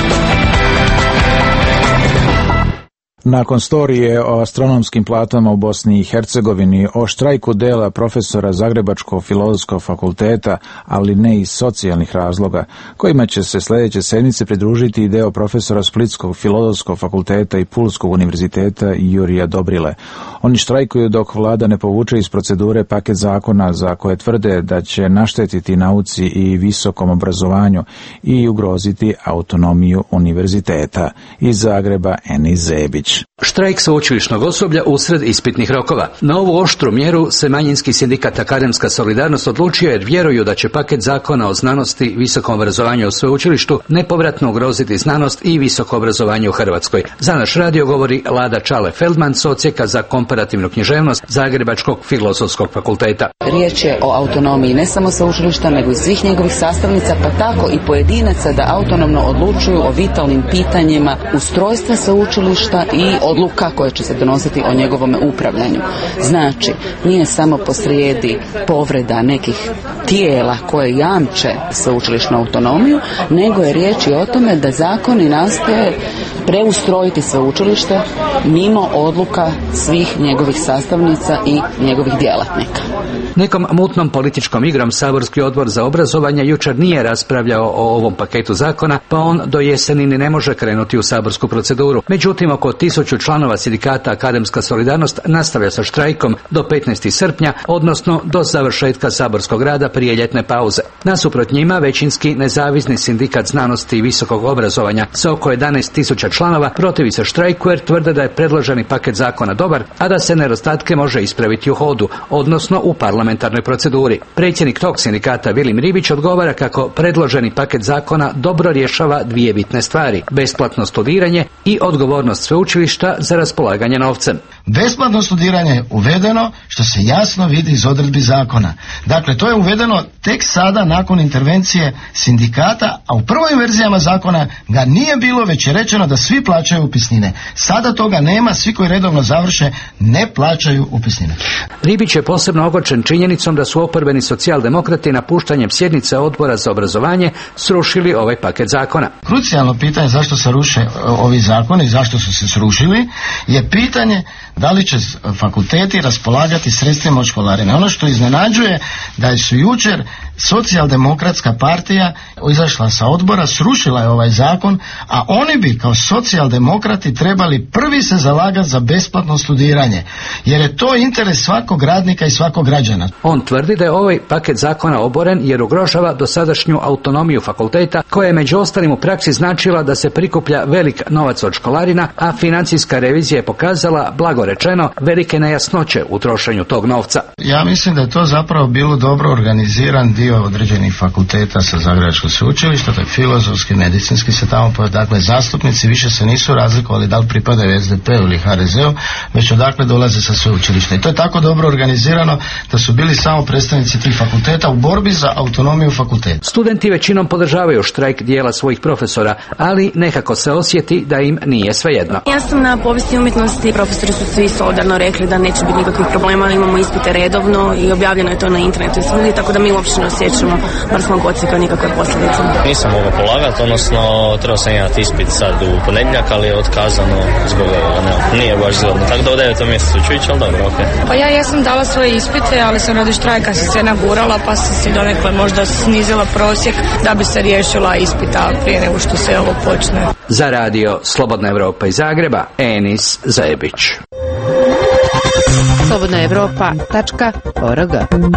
Nakon storije o astronomskim platama u Bosni i Hercegovini, o štrajku dela profesora Zagrebačkog filozofskog fakulteta, ali ne iz socijalnih razloga, kojima će se sljedeće sedmice pridružiti i deo profesora Splitskog filozofskog fakulteta i Pulskog univerziteta Jurija Dobrile. Oni štrajkuju dok vlada ne povuče iz procedure paket zakona za koje tvrde da će naštetiti nauci i visokom obrazovanju i ugroziti autonomiju univerziteta. Iz Zagreba Enis Zebić. Štrajk sveučilišnog osoblja usred ispitnih rokova. Na ovu oštru mjeru se manjinski sindikat Akademska solidarnost odlučio jer vjeruju da će paket zakona o znanosti i visokom obrazovanju u sveučilištu nepovratno ugroziti znanost i visoko obrazovanje u Hrvatskoj. Za naš radio govori Lada Čale Feldman s Odsjeka za komparativnu književnost Zagrebačkog filozofskog fakulteta. Riječ je o autonomiji ne samo sveučilišta nego i svih njegovih sastavnica, pa tako i pojedinaca da autonomno odlučuju o vitalnim pitanjima ustrojstva sveučilišta i odluka koje će se donositi o njegovom upravljanju. Znači, nije samo posrijedi povreda nekih tijela koje jamče sveučilišnu autonomiju, nego je riječ i o tome da zakoni nastoje preustrojiti sveučilište mimo odluka svih njegovih sastavnica i njegovih djelatnika. Nekom mutnom političkom igrom Saborski odbor za obrazovanje jučer nije raspravljao o ovom paketu zakona, pa on do jeseni ni ne može krenuti u saborsku proceduru. Međutim, oko tisuću članova sindikata Akademska solidarnost nastavlja sa štrajkom do petnaestog srpnja, odnosno do završetka saborskog rada prije ljetne pauze. Nasuprot njima, većinski nezavisni sindikat znanosti i visokog obrazovanja sa oko jedanaest tisuća članova protivi se štrajku jer tvrde da je predloženi paket zakona dobar, a da se nedostatke može ispraviti u hodu, odnosno u parlamentarnoj proceduri. Predsjednik tog sindikata Vilim Ribić odgovara kako predloženi paket zakona dobro rješava dvije bitne stvari: besplatno studiranje i odgovornost sveučilišta za raspolaganje novcem. Besplatno studiranje je uvedeno, što se jasno vidi iz odredbi zakona. Dakle, to je uvedeno tek sada nakon intervencije sindikata, a u prvoj verzijama zakona ga nije bilo, već je rečeno da svi plaćaju upisnine. Sada toga nema, svi koji redovno završe ne plaćaju upisnine. Ribić je posebno ogorčen činjenicom da su oporbeni socijaldemokrati napuštanjem sjednice odbora za obrazovanje srušili ovaj paket zakona. Krucijalno pitanje zašto se ruše ovi zakoni i zašto su se srušili je pitanje da li će fakulteti raspolagati sredstvima od školarine. Ono što iznenađuje da su jučer socijaldemokratska partija izašla sa odbora, srušila je ovaj zakon, a oni bi kao socijaldemokrati trebali prvi se zalagati za besplatno studiranje, jer je to interes svakog radnika i svakog građana. On tvrdi da je ovaj paket zakona oboren jer ugrožava dosadašnju autonomiju fakulteta, koja je među ostalim u praksi značila da se prikuplja velik novac od školarina, a financijska revizija je pokazala, blago rečeno, velike nejasnoće u trošenju tog novca. Ja mislim da je to zapravo bilo dobro organiziran dio određenih fakulteta sa Zagrebačkog sveučilišta, to je filozofski, medicinski se tamo, dakle zastupnici više se nisu razlikovali da li pripadaju es de pe u ili ha er ze u, već odakle dolaze sa sveučilišta. I to je tako dobro organizirano da su bili samo predstavnici tih fakulteta u borbi za autonomiju fakulteta. Studenti većinom podržavaju štrajk dijela svojih profesora, ali nekako se osjeti da im nije svejedno. Ja sam na povijesti umjetnosti, profesori su svi solidarno rekli da neće biti nikakvih problema, imamo ispite redovno i objavljeno je to na internetu i svugdje, tako da mi uopće ne osjećamo, bar smo kocika nikakve posljedice. Nisam mogao polagati, odnosno trebao sam imati ispit sad u ponedjeljak, ali je otkazano zbog ovoga, ne, nije baš zgodno. Tako da u devetom mjesecu ću ići, ali dobro, ok. Pa ja jesam dala svoje ispite, ali sam radi štrajka se sve nagurala, pa sam si donekle možda snizila prosjek da bi se riješila ispita prije nego što se ovo počne. Za radio Slobodna Evropa iz Zagreba, Enis Zajebić. slobodna evropa tačka org.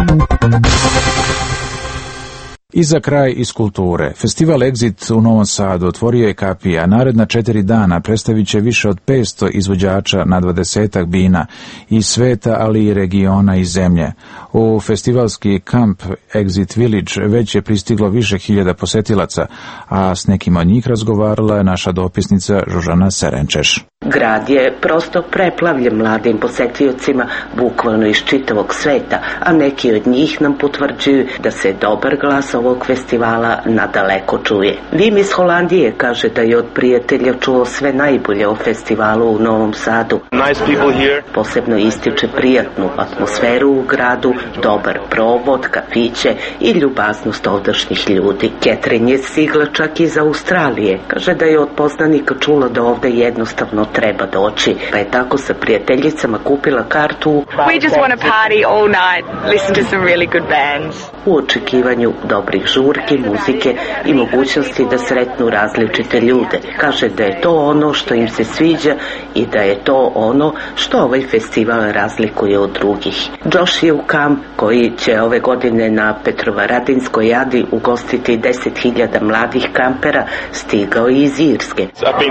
I za kraj iz kulture. Festival Exit u Novom Sadu otvorio je kapija, a naredna četiri dana predstavit će više od petsto izvođača na dvadesetak bina iz sveta, ali i regiona i zemlje. U festivalski kamp Exit Village već je pristiglo više hiljada posetilaca, a s nekim od njih razgovarala je naša dopisnica Žužana Serenčeš. Grad je prosto preplavljen mladim posetiocima, bukvalno iz čitavog sveta, a neki od njih nam potvrđuju da se dobar glas ovog festivala nadaleko čuje. Vim iz Holandije kaže da je od prijatelja čuo sve najbolje o festivalu u Novom Sadu. Nice people here. Posebno ističe prijatnu atmosferu u gradu, dobar provod, kafiće i ljubaznost ovdašnjih ljudi. Catherine je stigla čak iz Australije. Kaže da je od poznanika čula da ovde jednostavno treba doći, pa je tako sa prijateljicama kupila kartu. We just want to party all night, listen to some really good bands. U očekivanju dobrih žurki, muzike i mogućnosti da sretnu različite ljude. Kaže da je to ono što im se sviđa i da je to ono što ovaj festival razlikuje od drugih. Josh je u kamp koji će ove godine na Petrovaradinskoj jadi ugostiti deset hiljada mladih kampera, stigao iz Irske.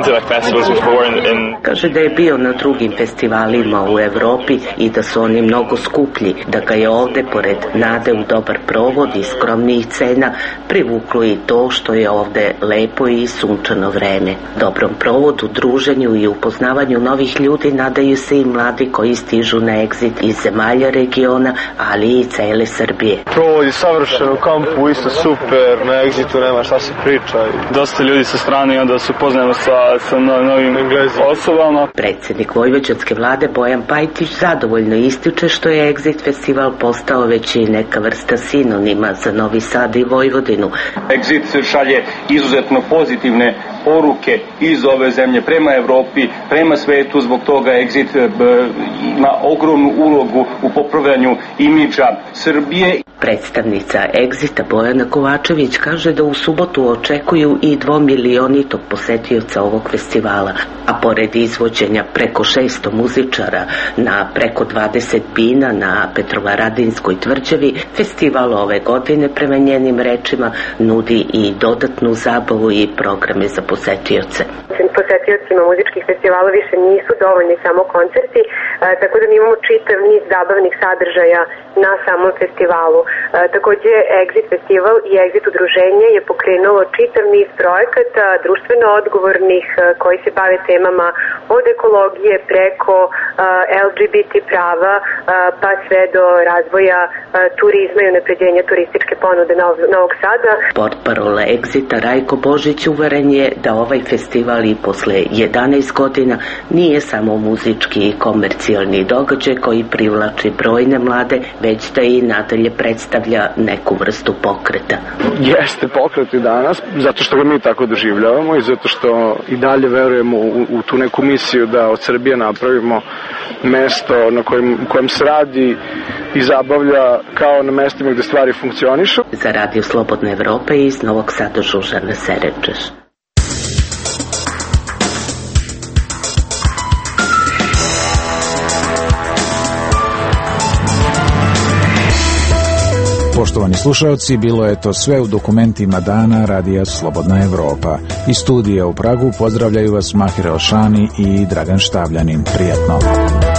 Kaže da je bio na drugim festivalima u Evropi i da su oni mnogo skuplji, da ga je ovde pored nade u dobar provod i skromnijih cena privuklo i to što je ovde lepo i sunčano vreme. Dobrom provodu, druženju i upoznavanju novih ljudi nadaju se i mladi koji stižu na Exit iz zemalja regiona, ali i cele Srbije. Provod je savršen u kampu, isto super, na Exitu nema šta se priča. Dosta ljudi sa strane i onda se upoznajemo sa, sa novim osobama. Predsjednik vojvođanske vlade Bojan Pajtić zadovoljno ističe što je Exit festival postao već i neka vrsta sinonima za Novi Sad i Vojvodinu. Exit šalje izuzetno pozitivne poruke iz ove zemlje prema Evropi, prema svetu, zbog toga Exit ima ogromnu ulogu u popravljanju imidža Srbije. Predstavnica Exita Bojana Kovačević kaže da u subotu očekuju i dvomilionitog posetioca ovog festivala, a pored izvođenja preko šesto muzičara na preko dvadeset bina na Petrovaradinskoj tvrđavi, festival ove godine prema njenim rečima nudi i dodatnu zabavu i programe za posetioce. Posetiocima muzičkih festivala više nisu dovoljni samo koncerti, tako da mi imamo čitav niz zabavnih sadržaja na samom festivalu. Takođe, Exit festival i Exit udruženje je pokrenulo čitav niz projekata društveno odgovornih koji se bave temama od ekologije preko L G B T prava pa sve do razvoja turizma i unapređenja turističke ponude Novog Sada. Portparola Exita Rajko Božić uveren je da ovaj festival i posle jedanaest godina nije samo muzički i komercijalni događaj koji privlači brojne mlade, već da i nadalje predstavlja neku vrstu pokreta. Jeste pokret i danas, zato što ga mi tako doživljavamo i zato što i dalje verujemo u, u tu neku misiju da od Srbije napravimo mesto na kojem, kojem se radi i zabavlja kao na mestima gde stvari funkcionišu. Za Radio Slobodne Evrope iz Novog Sada Žužana Serenčeš. Poštovani slušalci, bilo je to sve u dokumentima dana Radija Slobodna Evropa. Iz studija u Pragu pozdravljaju vas Mahir Elšani i Dragan Štavljanin. Prijatno.